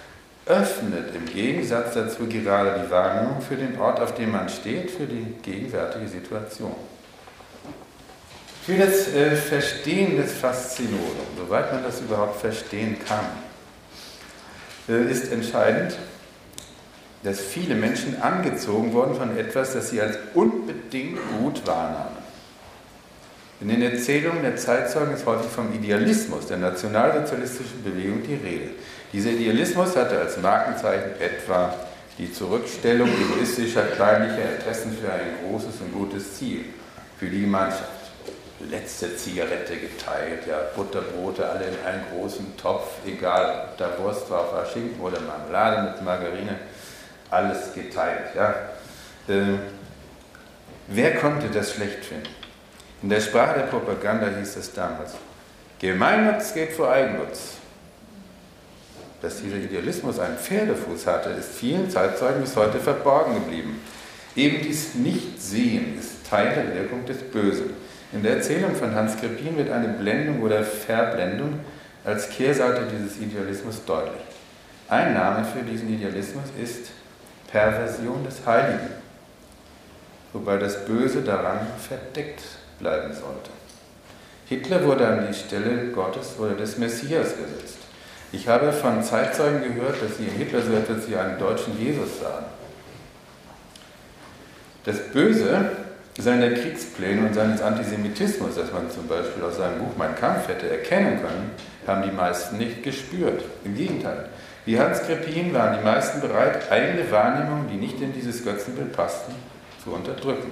öffnet im Gegensatz dazu gerade die Wahrnehmung für den Ort, auf dem man steht, für die gegenwärtige Situation. Für das äh, Verstehen des Faszinosum, soweit man das überhaupt verstehen kann, äh, ist entscheidend, dass viele Menschen angezogen wurden von etwas, das sie als unbedingt gut wahrnahmen. In den Erzählungen der Zeitzeugen ist häufig vom Idealismus der nationalsozialistischen Bewegung die Rede. Dieser Idealismus hatte als Markenzeichen etwa die Zurückstellung egoistischer, kleinlicher Interessen für ein großes und gutes Ziel, für die Gemeinschaft. Letzte Zigarette geteilt, ja, Butterbrote alle in einen großen Topf, egal ob da Wurst drauf war, Schinken oder Marmelade mit Margarine, alles geteilt. Ja. Äh, wer konnte das schlecht finden? In der Sprache der Propaganda hieß es damals, Gemeinnutz geht vor Eigennutz. Dass dieser Idealismus einen Pferdefuß hatte, ist vielen Zeitzeugen bis heute verborgen geblieben. Eben dies Nichtsehen ist Teil der Wirkung des Bösen. In der Erzählung von Hans Krepin wird eine Blendung oder Verblendung als Kehrseite dieses Idealismus deutlich. Ein Name für diesen Idealismus ist Perversion des Heiligen, wobei das Böse daran verdeckt bleiben sollte. Hitler wurde an die Stelle Gottes oder des Messias gesetzt. Ich habe von Zeitzeugen gehört, dass sie in Hitler so etwas wie einen deutschen Jesus sahen. Das Böse seiner Kriegspläne und seines Antisemitismus, das man zum Beispiel aus seinem Buch Mein Kampf hätte erkennen können, haben die meisten nicht gespürt. Im Gegenteil. Wie Hans Krepin waren die meisten bereit, eigene Wahrnehmungen, die nicht in dieses Götzenbild passten, zu unterdrücken.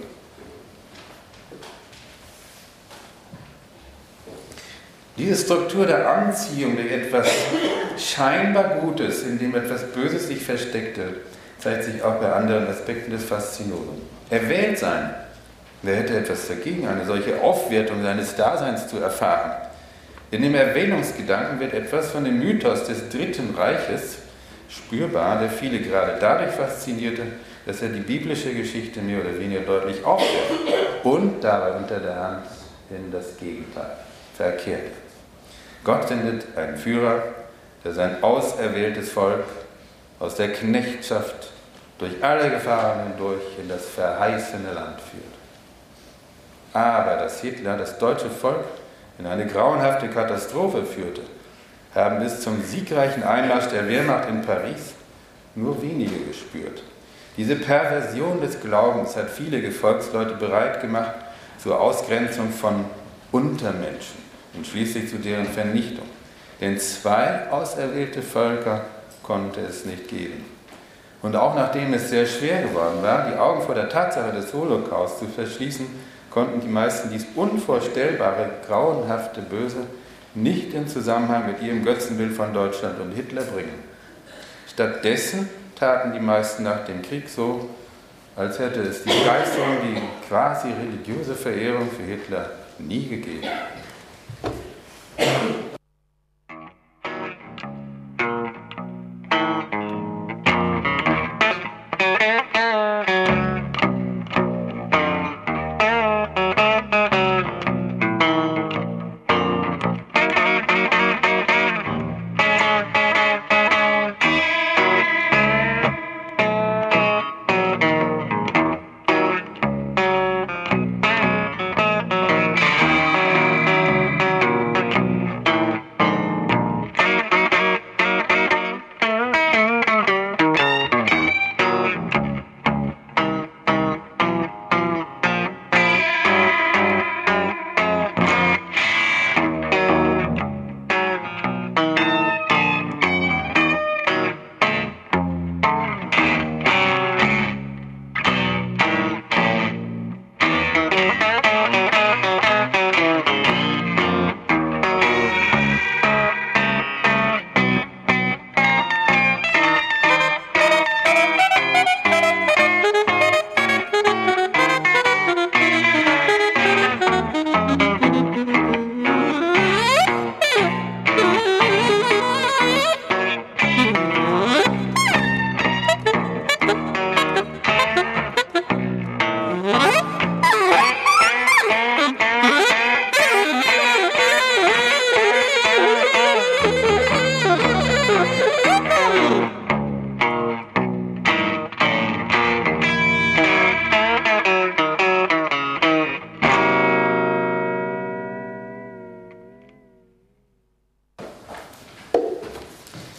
Diese Struktur der Anziehung durch etwas scheinbar Gutes, in dem etwas Böses sich versteckte, zeigt sich auch bei anderen Aspekten des Faszinosums. Erwählt sein. Wer hätte etwas dagegen, eine solche Aufwertung seines Daseins zu erfahren? In dem Erwähnungsgedanken wird etwas von dem Mythos des Dritten Reiches spürbar, der viele gerade dadurch faszinierte, dass er die biblische Geschichte mehr oder weniger deutlich aufwirft und dabei unter der Hand in das Gegenteil verkehrt. Gott sendet einen Führer, der sein auserwähltes Volk aus der Knechtschaft durch alle Gefahren hindurch in das verheißene Land führt. Aber dass Hitler das deutsche Volk in eine grauenhafte Katastrophe führte, haben bis zum siegreichen Einmarsch der Wehrmacht in Paris nur wenige gespürt. Diese Perversion des Glaubens hat viele Gefolgsleute bereit gemacht zur Ausgrenzung von Untermenschen und schließlich zu deren Vernichtung. Denn zwei auserwählte Völker konnte es nicht geben. Und auch nachdem es sehr schwer geworden war, die Augen vor der Tatsache des Holocaust zu verschließen, konnten die meisten dies unvorstellbare, grauenhafte Böse nicht in Zusammenhang mit ihrem Götzenbild von Deutschland und Hitler bringen. Stattdessen taten die meisten nach dem Krieg so, als hätte es die Begeisterung, die quasi religiöse Verehrung für Hitler nie gegeben.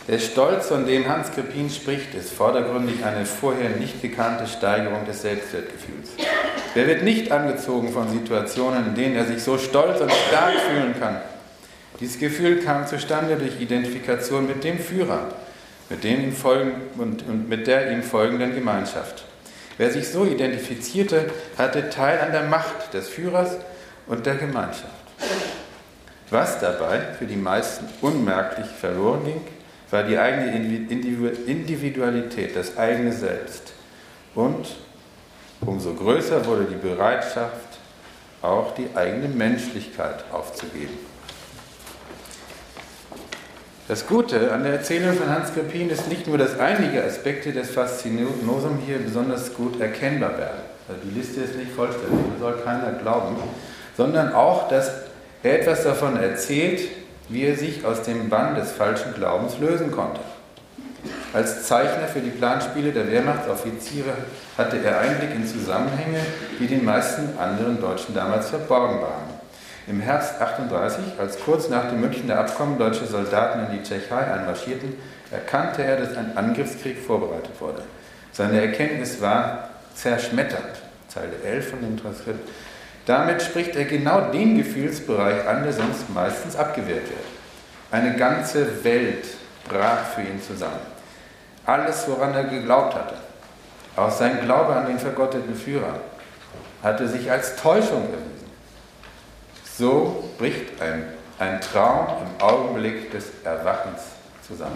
Der Stolz, von dem Hans Krepin spricht, ist vordergründig eine vorher nicht gekannte Steigerung des Selbstwertgefühls. Wer wird nicht angezogen von Situationen, in denen er sich so stolz und stark fühlen kann? Dieses Gefühl kam zustande durch Identifikation mit dem Führer, mit, dem ihm folgen, und, und mit der ihm folgenden Gemeinschaft. Wer sich so identifizierte, hatte Teil an der Macht des Führers und der Gemeinschaft. Was dabei für die meisten unmerklich verloren ging, war die eigene Individualität, das eigene Selbst. Und umso größer wurde die Bereitschaft, auch die eigene Menschlichkeit aufzugeben. Das Gute an der Erzählung von Hans Krepin ist nicht nur, dass einige Aspekte des Faszinosum hier besonders gut erkennbar werden. Also die Liste ist nicht vollständig, das soll keiner glauben, sondern auch, dass er etwas davon erzählt, wie er sich aus dem Bann des falschen Glaubens lösen konnte. Als Zeichner für die Planspiele der Wehrmachtsoffiziere hatte er Einblick in Zusammenhänge, die den meisten anderen Deutschen damals verborgen waren. Im Herbst achtunddreißig, als kurz nach dem Münchner Abkommen deutsche Soldaten in die Tschechei einmarschierten, erkannte er, dass ein Angriffskrieg vorbereitet wurde. Seine Erkenntnis war zerschmetternd, Zeile elf von dem Transkript. Damit spricht er genau den Gefühlsbereich an, der sonst meistens abgewehrt wird. Eine ganze Welt brach für ihn zusammen. Alles, woran er geglaubt hatte, auch sein Glaube an den vergotteten Führer, hatte sich als Täuschung erwiesen. So bricht ein, ein Traum im Augenblick des Erwachens zusammen.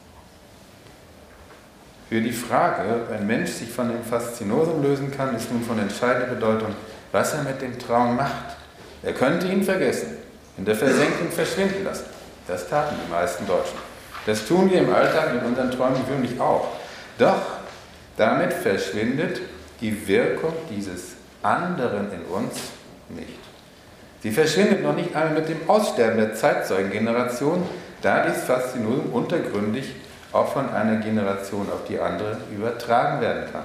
Für die Frage, ob ein Mensch sich von dem Faszinosum lösen kann, ist nun von entscheidender Bedeutung, was er mit dem Traum macht. Er könnte ihn vergessen, in der Versenkung verschwinden lassen. Das taten die meisten Deutschen. Das tun wir im Alltag mit unseren Träumen gewöhnlich auch. Doch damit verschwindet die Wirkung dieses anderen in uns nicht. Sie verschwindet noch nicht einmal mit dem Aussterben der Zeitzeugengeneration, da dies Faszinosum untergründig auch von einer Generation auf die andere übertragen werden kann.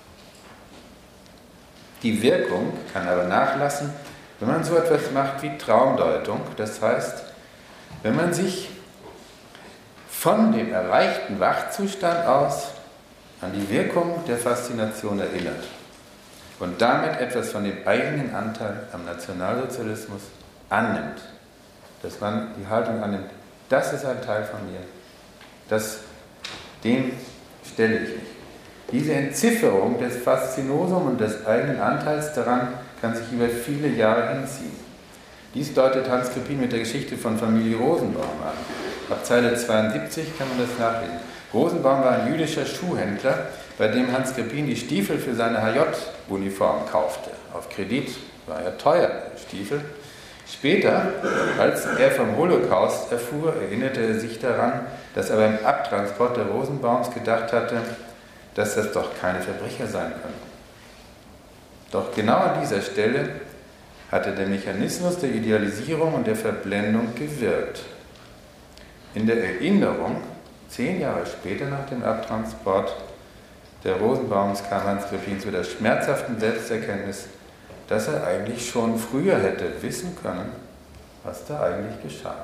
Die Wirkung kann aber nachlassen, wenn man so etwas macht wie Traumdeutung, das heißt, wenn man sich von dem erreichten Wachzustand aus an die Wirkung der Faszination erinnert und damit etwas von dem eigenen Anteil am Nationalsozialismus annimmt, dass man die Haltung annimmt, das ist ein Teil von mir, das, den stelle ich mich. Diese Entzifferung des Faszinosum und des eigenen Anteils daran kann sich über viele Jahre hinziehen. Dies deutet Hans Krepin mit der Geschichte von Familie Rosenbaum an. Ab Zeile zweiundsiebzig kann man das nachlesen. Rosenbaum war ein jüdischer Schuhhändler, bei dem Hans Krepin die Stiefel für seine H J-Uniform kaufte. Auf Kredit war er teuer, Stiefel. Später, als er vom Holocaust erfuhr, erinnerte er sich daran, dass er beim Abtransport der Rosenbaums gedacht hatte, dass das doch keine Verbrecher sein können. Doch genau an dieser Stelle hatte der Mechanismus der Idealisierung und der Verblendung gewirkt. In der Erinnerung, zehn Jahre später nach dem Abtransport der Rosenbaums, kam Hans Krepin zu der schmerzhaften Selbsterkenntnis, dass er eigentlich schon früher hätte wissen können, was da eigentlich geschah.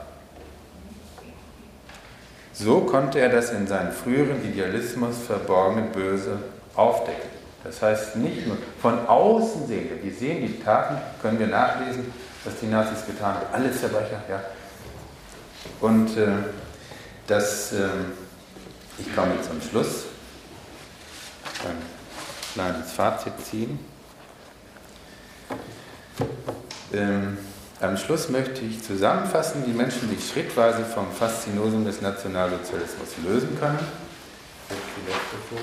So konnte er das in seinem früheren Idealismus verborgene Böse aufdecken. Das heißt nicht nur von außen sehen wir, wir sehen die Taten, können wir nachlesen, was die Nazis getan haben, alle Verbrecher, ja. Und äh, das, äh, ich komme zum Schluss, ein kleines Fazit ziehen. Ähm, Am Schluss möchte ich zusammenfassen, wie Menschen sich schrittweise vom Faszinosum des Nationalsozialismus lösen können. Die letzte Folie.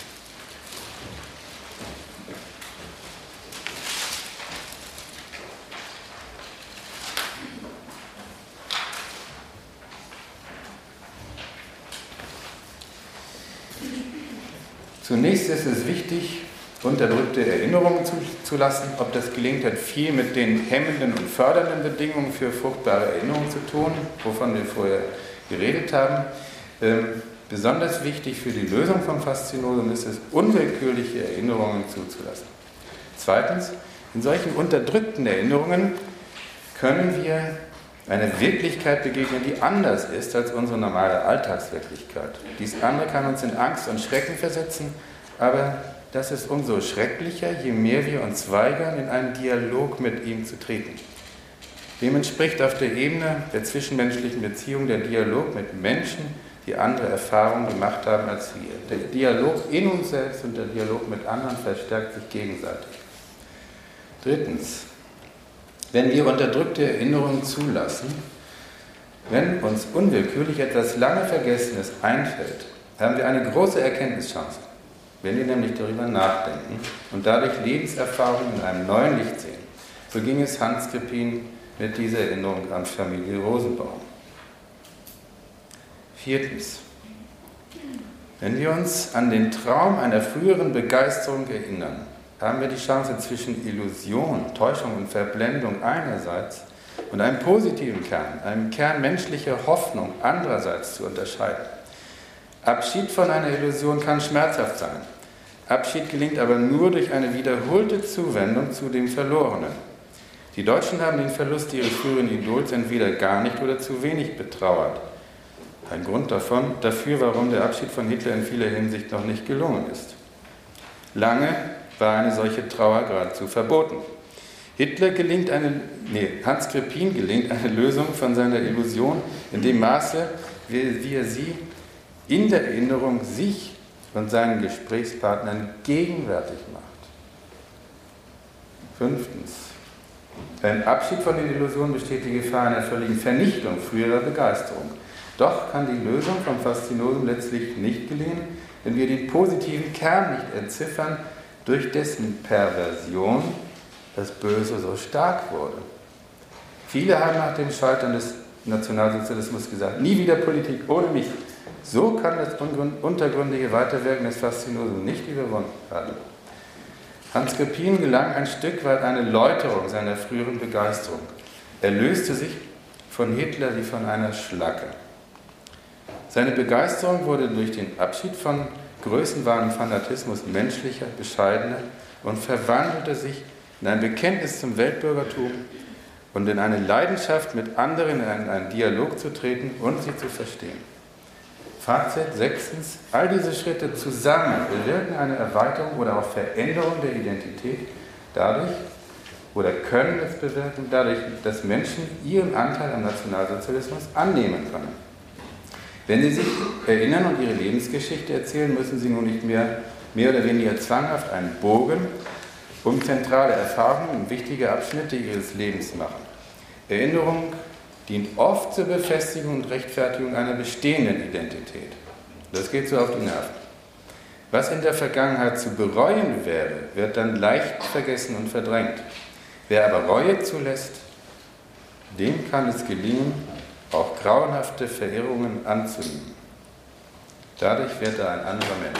Zunächst ist es wichtig, unterdrückte Erinnerungen zuzulassen. Ob das gelingt, hat viel mit den hemmenden und fördernden Bedingungen für fruchtbare Erinnerungen zu tun, wovon wir vorher geredet haben. Ähm, besonders wichtig für die Lösung vom Faszinosum ist es, unwillkürliche Erinnerungen zuzulassen. Zweitens, in solchen unterdrückten Erinnerungen können wir Eine Wirklichkeit begegnen, die anders ist als unsere normale Alltagswirklichkeit. Dies andere kann uns in Angst und Schrecken versetzen, aber das ist umso schrecklicher, je mehr wir uns weigern, in einen Dialog mit ihm zu treten. Dem entspricht auf der Ebene der zwischenmenschlichen Beziehung der Dialog mit Menschen, die andere Erfahrungen gemacht haben als wir. Der Dialog in uns selbst und der Dialog mit anderen verstärkt sich gegenseitig. Drittens, wenn wir unterdrückte Erinnerungen zulassen, wenn uns unwillkürlich etwas lange Vergessenes einfällt, haben wir eine große Erkenntnischance, wenn wir nämlich darüber nachdenken und dadurch Lebenserfahrungen in einem neuen Licht sehen. So ging es Hans Krepin mit dieser Erinnerung an Familie Rosenbaum. Viertens, wenn wir uns an den Traum einer früheren Begeisterung erinnern, haben wir die Chance zwischen Illusion, Täuschung und Verblendung einerseits und einem positiven Kern, einem Kern menschlicher Hoffnung andererseits zu unterscheiden. Abschied von einer Illusion kann schmerzhaft sein. Abschied gelingt aber nur durch eine wiederholte Zuwendung zu dem Verlorenen. Die Deutschen haben den Verlust ihres früheren Idols entweder gar nicht oder zu wenig betrauert. Ein Grund davon, dafür, warum der Abschied von Hitler in vieler Hinsicht noch nicht gelungen ist. Lange war eine solche Trauer geradezu verboten. Hitler gelingt eine, nee, Hans Krepin gelingt eine Lösung von seiner Illusion in dem Maße, wie, wie er sie in der Erinnerung sich und seinen Gesprächspartnern gegenwärtig macht. Fünftens. Beim Abschied von den Illusionen besteht die Gefahr einer völligen Vernichtung früherer Begeisterung. Doch kann die Lösung vom Faszinosum letztlich nicht gelingen, wenn wir den positiven Kern nicht entziffern, durch dessen Perversion das Böse so stark wurde. Viele haben nach dem Scheitern des Nationalsozialismus gesagt, nie wieder Politik ohne mich. So kann das untergründige Weiterwirken des Faszinosums nicht überwunden werden. Hans Krepin gelang ein Stück weit eine Läuterung seiner früheren Begeisterung. Er löste sich von Hitler wie von einer Schlacke. Seine Begeisterung wurde durch den Abschied von größenwahrem Fanatismus menschlicher, bescheidener und verwandelte sich in ein Bekenntnis zum Weltbürgertum und in eine Leidenschaft, mit anderen in einen Dialog zu treten und sie zu verstehen. Fazit sechstens, all diese Schritte zusammen bewirken eine Erweiterung oder auch Veränderung der Identität dadurch, oder können es bewirken, dadurch, dass Menschen ihren Anteil am Nationalsozialismus annehmen können. Wenn sie sich erinnern und ihre Lebensgeschichte erzählen, müssen sie nun nicht mehr, mehr oder weniger zwanghaft einen Bogen um zentrale Erfahrungen und wichtige Abschnitte ihres Lebens machen. Erinnerung dient oft zur Befestigung und Rechtfertigung einer bestehenden Identität. Das geht so auf die Nerven. Was in der Vergangenheit zu bereuen wäre, wird dann leicht vergessen und verdrängt. Wer aber Reue zulässt, dem kann es gelingen, auch grauenhafte Verirrungen anzunehmen. Dadurch wird er ein anderer Mensch.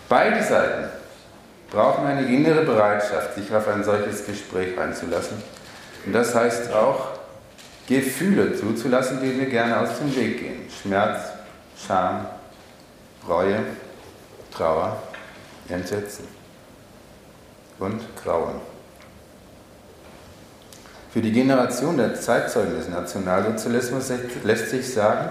Beide Seiten brauchen eine innere Bereitschaft, sich auf ein solches Gespräch einzulassen. Und das heißt auch, Gefühle zuzulassen, die wir gerne aus dem Weg gehen. Schmerz, Scham, Reue, Trauer, Entsetzen und Grauen. Für die Generation der Zeitzeugen des Nationalsozialismus lässt sich sagen,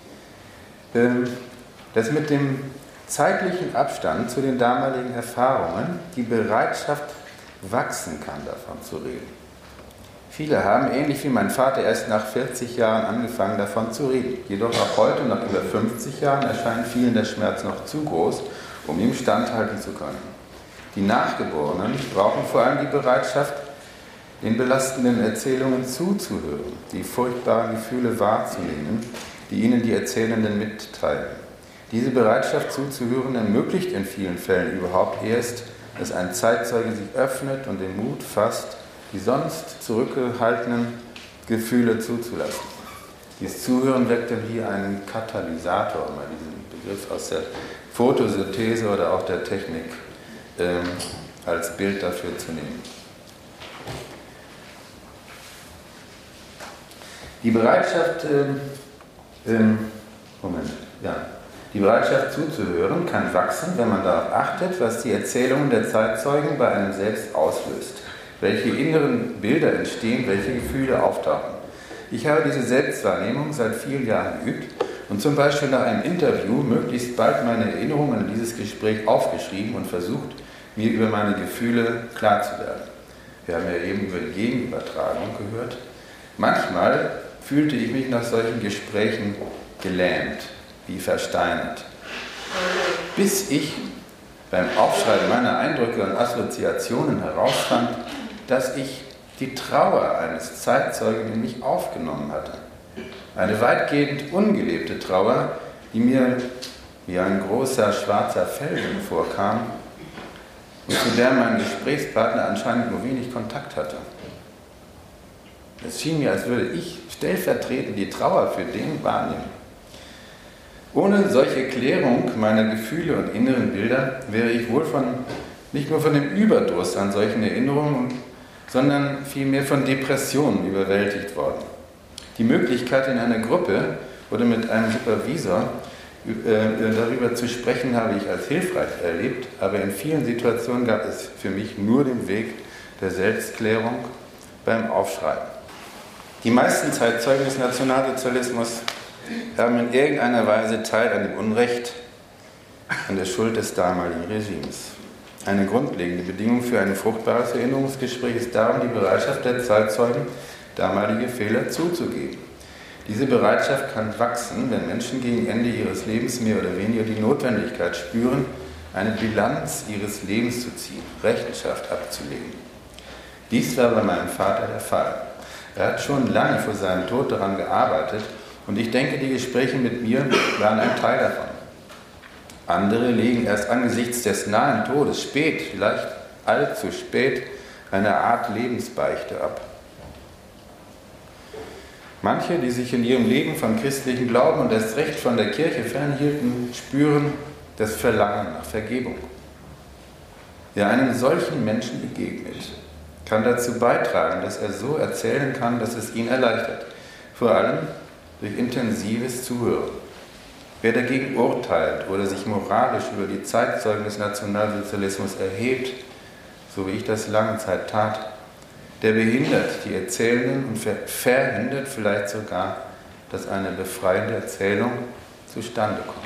dass mit dem zeitlichen Abstand zu den damaligen Erfahrungen die Bereitschaft wachsen kann, davon zu reden. Viele haben, ähnlich wie mein Vater, erst nach vierzig Jahren angefangen, davon zu reden. Jedoch auch heute, nach über fünfzig Jahren, erscheint vielen der Schmerz noch zu groß, um ihm standhalten zu können. Die Nachgeborenen brauchen vor allem die Bereitschaft, den belastenden Erzählungen zuzuhören, die furchtbaren Gefühle wahrzunehmen, die ihnen die Erzählenden mitteilen. Diese Bereitschaft zuzuhören ermöglicht in vielen Fällen überhaupt erst, dass ein Zeitzeuge sich öffnet und den Mut fasst, die sonst zurückgehaltenen Gefühle zuzulassen. Dieses Zuhören wirkt dann wie ein Katalysator, um diesen Begriff aus der Photosynthese oder auch der Technik ähm, als Bild dafür zu nehmen. Die Bereitschaft, ähm, ähm, Moment, ja, die Bereitschaft zuzuhören kann wachsen, wenn man darauf achtet, was die Erzählungen der Zeitzeugen bei einem selbst auslöst, welche inneren Bilder entstehen, welche Gefühle auftauchen. Ich habe diese Selbstwahrnehmung seit vielen Jahren geübt und zum Beispiel nach einem Interview möglichst bald meine Erinnerungen an dieses Gespräch aufgeschrieben und versucht, mir über meine Gefühle klar zu werden. Wir haben ja eben über die Gegenübertragung gehört. Manchmal fühlte ich mich nach solchen Gesprächen gelähmt, wie versteinert. Bis ich beim Aufschreiben meiner Eindrücke und Assoziationen herausfand, dass ich die Trauer eines Zeitzeugen in mich aufgenommen hatte. Eine weitgehend ungelebte Trauer, die mir wie ein großer schwarzer Felsen vorkam und zu der mein Gesprächspartner anscheinend nur wenig Kontakt hatte. Es schien mir, als würde ich stellvertretend die Trauer für den wahrnehmen. Ohne solche Klärung meiner Gefühle und inneren Bilder wäre ich wohl von, nicht nur von dem Überdruss an solchen Erinnerungen, sondern vielmehr von Depressionen überwältigt worden. Die Möglichkeit, in einer Gruppe oder mit einem Supervisor äh, darüber zu sprechen, habe ich als hilfreich erlebt, aber in vielen Situationen gab es für mich nur den Weg der Selbstklärung beim Aufschreiben. Die meisten Zeitzeugen des Nationalsozialismus haben in irgendeiner Weise Teil an dem Unrecht, an der Schuld des damaligen Regimes. Eine grundlegende Bedingung für ein fruchtbares Erinnerungsgespräch ist darum die Bereitschaft der Zeitzeugen, damalige Fehler zuzugeben. Diese Bereitschaft kann wachsen, wenn Menschen gegen Ende ihres Lebens mehr oder weniger die Notwendigkeit spüren, eine Bilanz ihres Lebens zu ziehen, Rechenschaft abzulegen. Dies war bei meinem Vater der Fall. Er hat schon lange vor seinem Tod daran gearbeitet und ich denke, die Gespräche mit mir waren ein Teil davon. Andere legen erst angesichts des nahen Todes spät, vielleicht allzu spät, eine Art Lebensbeichte ab. Manche, die sich in ihrem Leben von christlichem Glauben und erst recht von der Kirche fernhielten, spüren das Verlangen nach Vergebung. Wer einem solchen Menschen begegnet, kann dazu beitragen, dass er so erzählen kann, dass es ihn erleichtert, vor allem durch intensives Zuhören. Wer dagegen urteilt oder sich moralisch über die Zeitzeugen des Nationalsozialismus erhebt, so wie ich das lange Zeit tat, der behindert die Erzählenden und verhindert vielleicht sogar, dass eine befreiende Erzählung zustande kommt.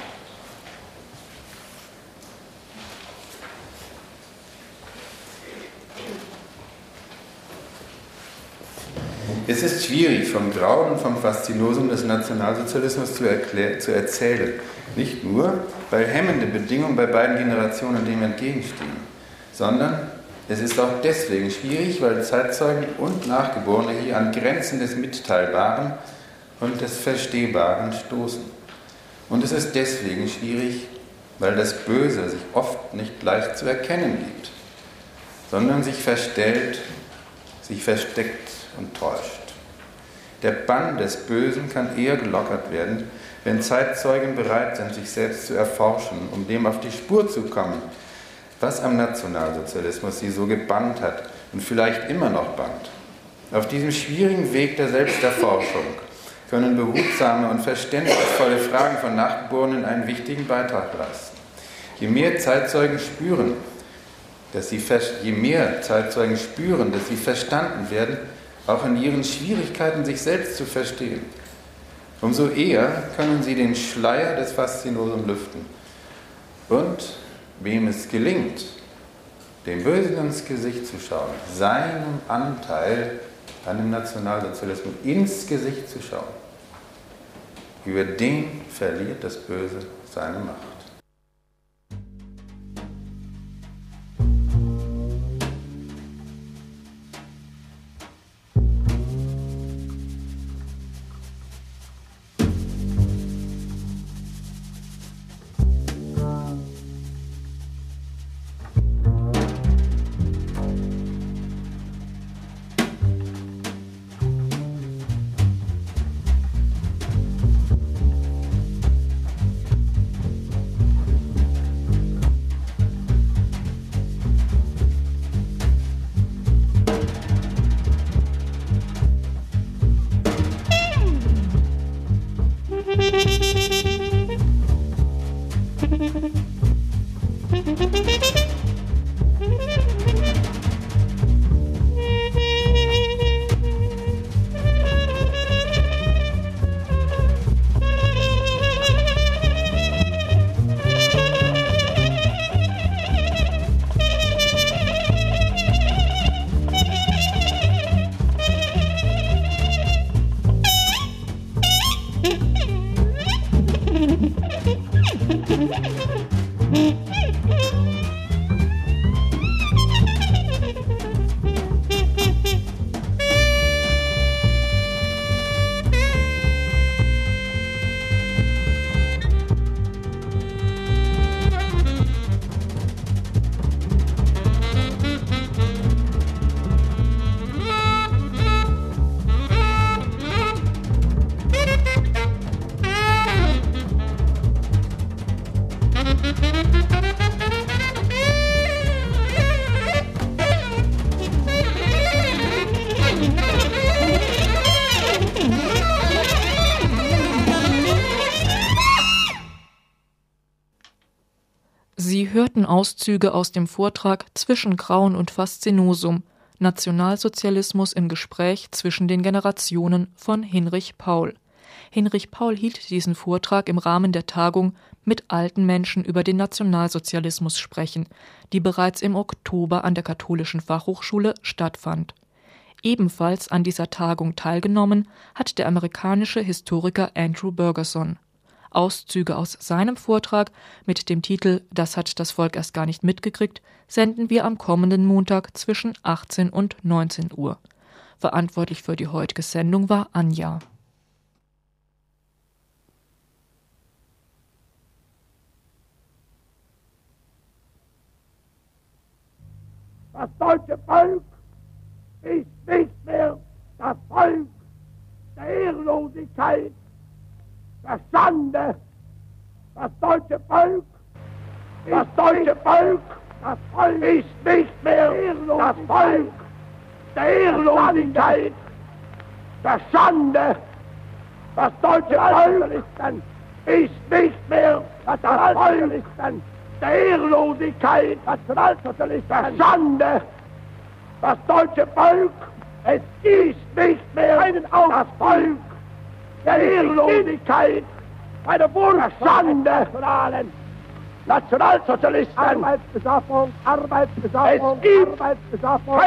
Es ist schwierig, vom Grauen und vom Faszinosum des Nationalsozialismus zu, erklär, zu erzählen. Nicht nur, weil hemmende Bedingungen bei beiden Generationen dem entgegenstehen, sondern es ist auch deswegen schwierig, weil Zeitzeugen und Nachgeborene hier an Grenzen des Mitteilbaren und des Verstehbaren stoßen. Und es ist deswegen schwierig, weil das Böse sich oft nicht leicht zu erkennen gibt, sondern sich verstellt, sich versteckt und täuscht. Der Bann des Bösen kann eher gelockert werden, wenn Zeitzeugen bereit sind, sich selbst zu erforschen, um dem auf die Spur zu kommen, was am Nationalsozialismus sie so gebannt hat und vielleicht immer noch bannt. Auf diesem schwierigen Weg der Selbsterforschung können behutsame und verständnisvolle Fragen von Nachgeborenen einen wichtigen Beitrag leisten. Je mehr Zeitzeugen spüren, dass sie je mehr Zeitzeugen spüren, dass sie verstanden werden, auch in ihren Schwierigkeiten, sich selbst zu verstehen, umso eher können sie den Schleier des Faszinosum lüften. Und wem es gelingt, dem Bösen ins Gesicht zu schauen, seinem Anteil an dem Nationalsozialismus ins Gesicht zu schauen, über den verliert das Böse seine Macht. Sie hörten Auszüge aus dem Vortrag Zwischen Grauen und Faszinosum – Nationalsozialismus im Gespräch zwischen den Generationen von Hinrich Paul. Hinrich Paul hielt diesen Vortrag im Rahmen der Tagung Mit alten Menschen über den Nationalsozialismus sprechen, die bereits im Oktober an der Katholischen Fachhochschule stattfand. Ebenfalls an dieser Tagung teilgenommen hat der amerikanische Historiker Andrew Bergerson. Auszüge aus seinem Vortrag mit dem Titel »Das hat das Volk erst gar nicht mitgekriegt« senden wir am kommenden Montag zwischen achtzehn und neunzehn Uhr. Verantwortlich für die heutige Sendung war Anja. Das deutsche Volk ist nicht mehr das Volk der Ehrlosigkeit, der Schande. Das deutsche Volk, das deutsche Volk, das Volk ist nicht mehr das Volk der Ehrlosigkeit, der Schande. Das deutsche Volk ist nicht mehr das Volk der Ehrlosigkeit, der Schande. Das deutsche Volk, es ist nicht mehr das Volk der Ehrlosigkeit, bei der Schande, Nationalsozialisten, Arbeitsbesatzung, Arbeitsbesatzung, es gibt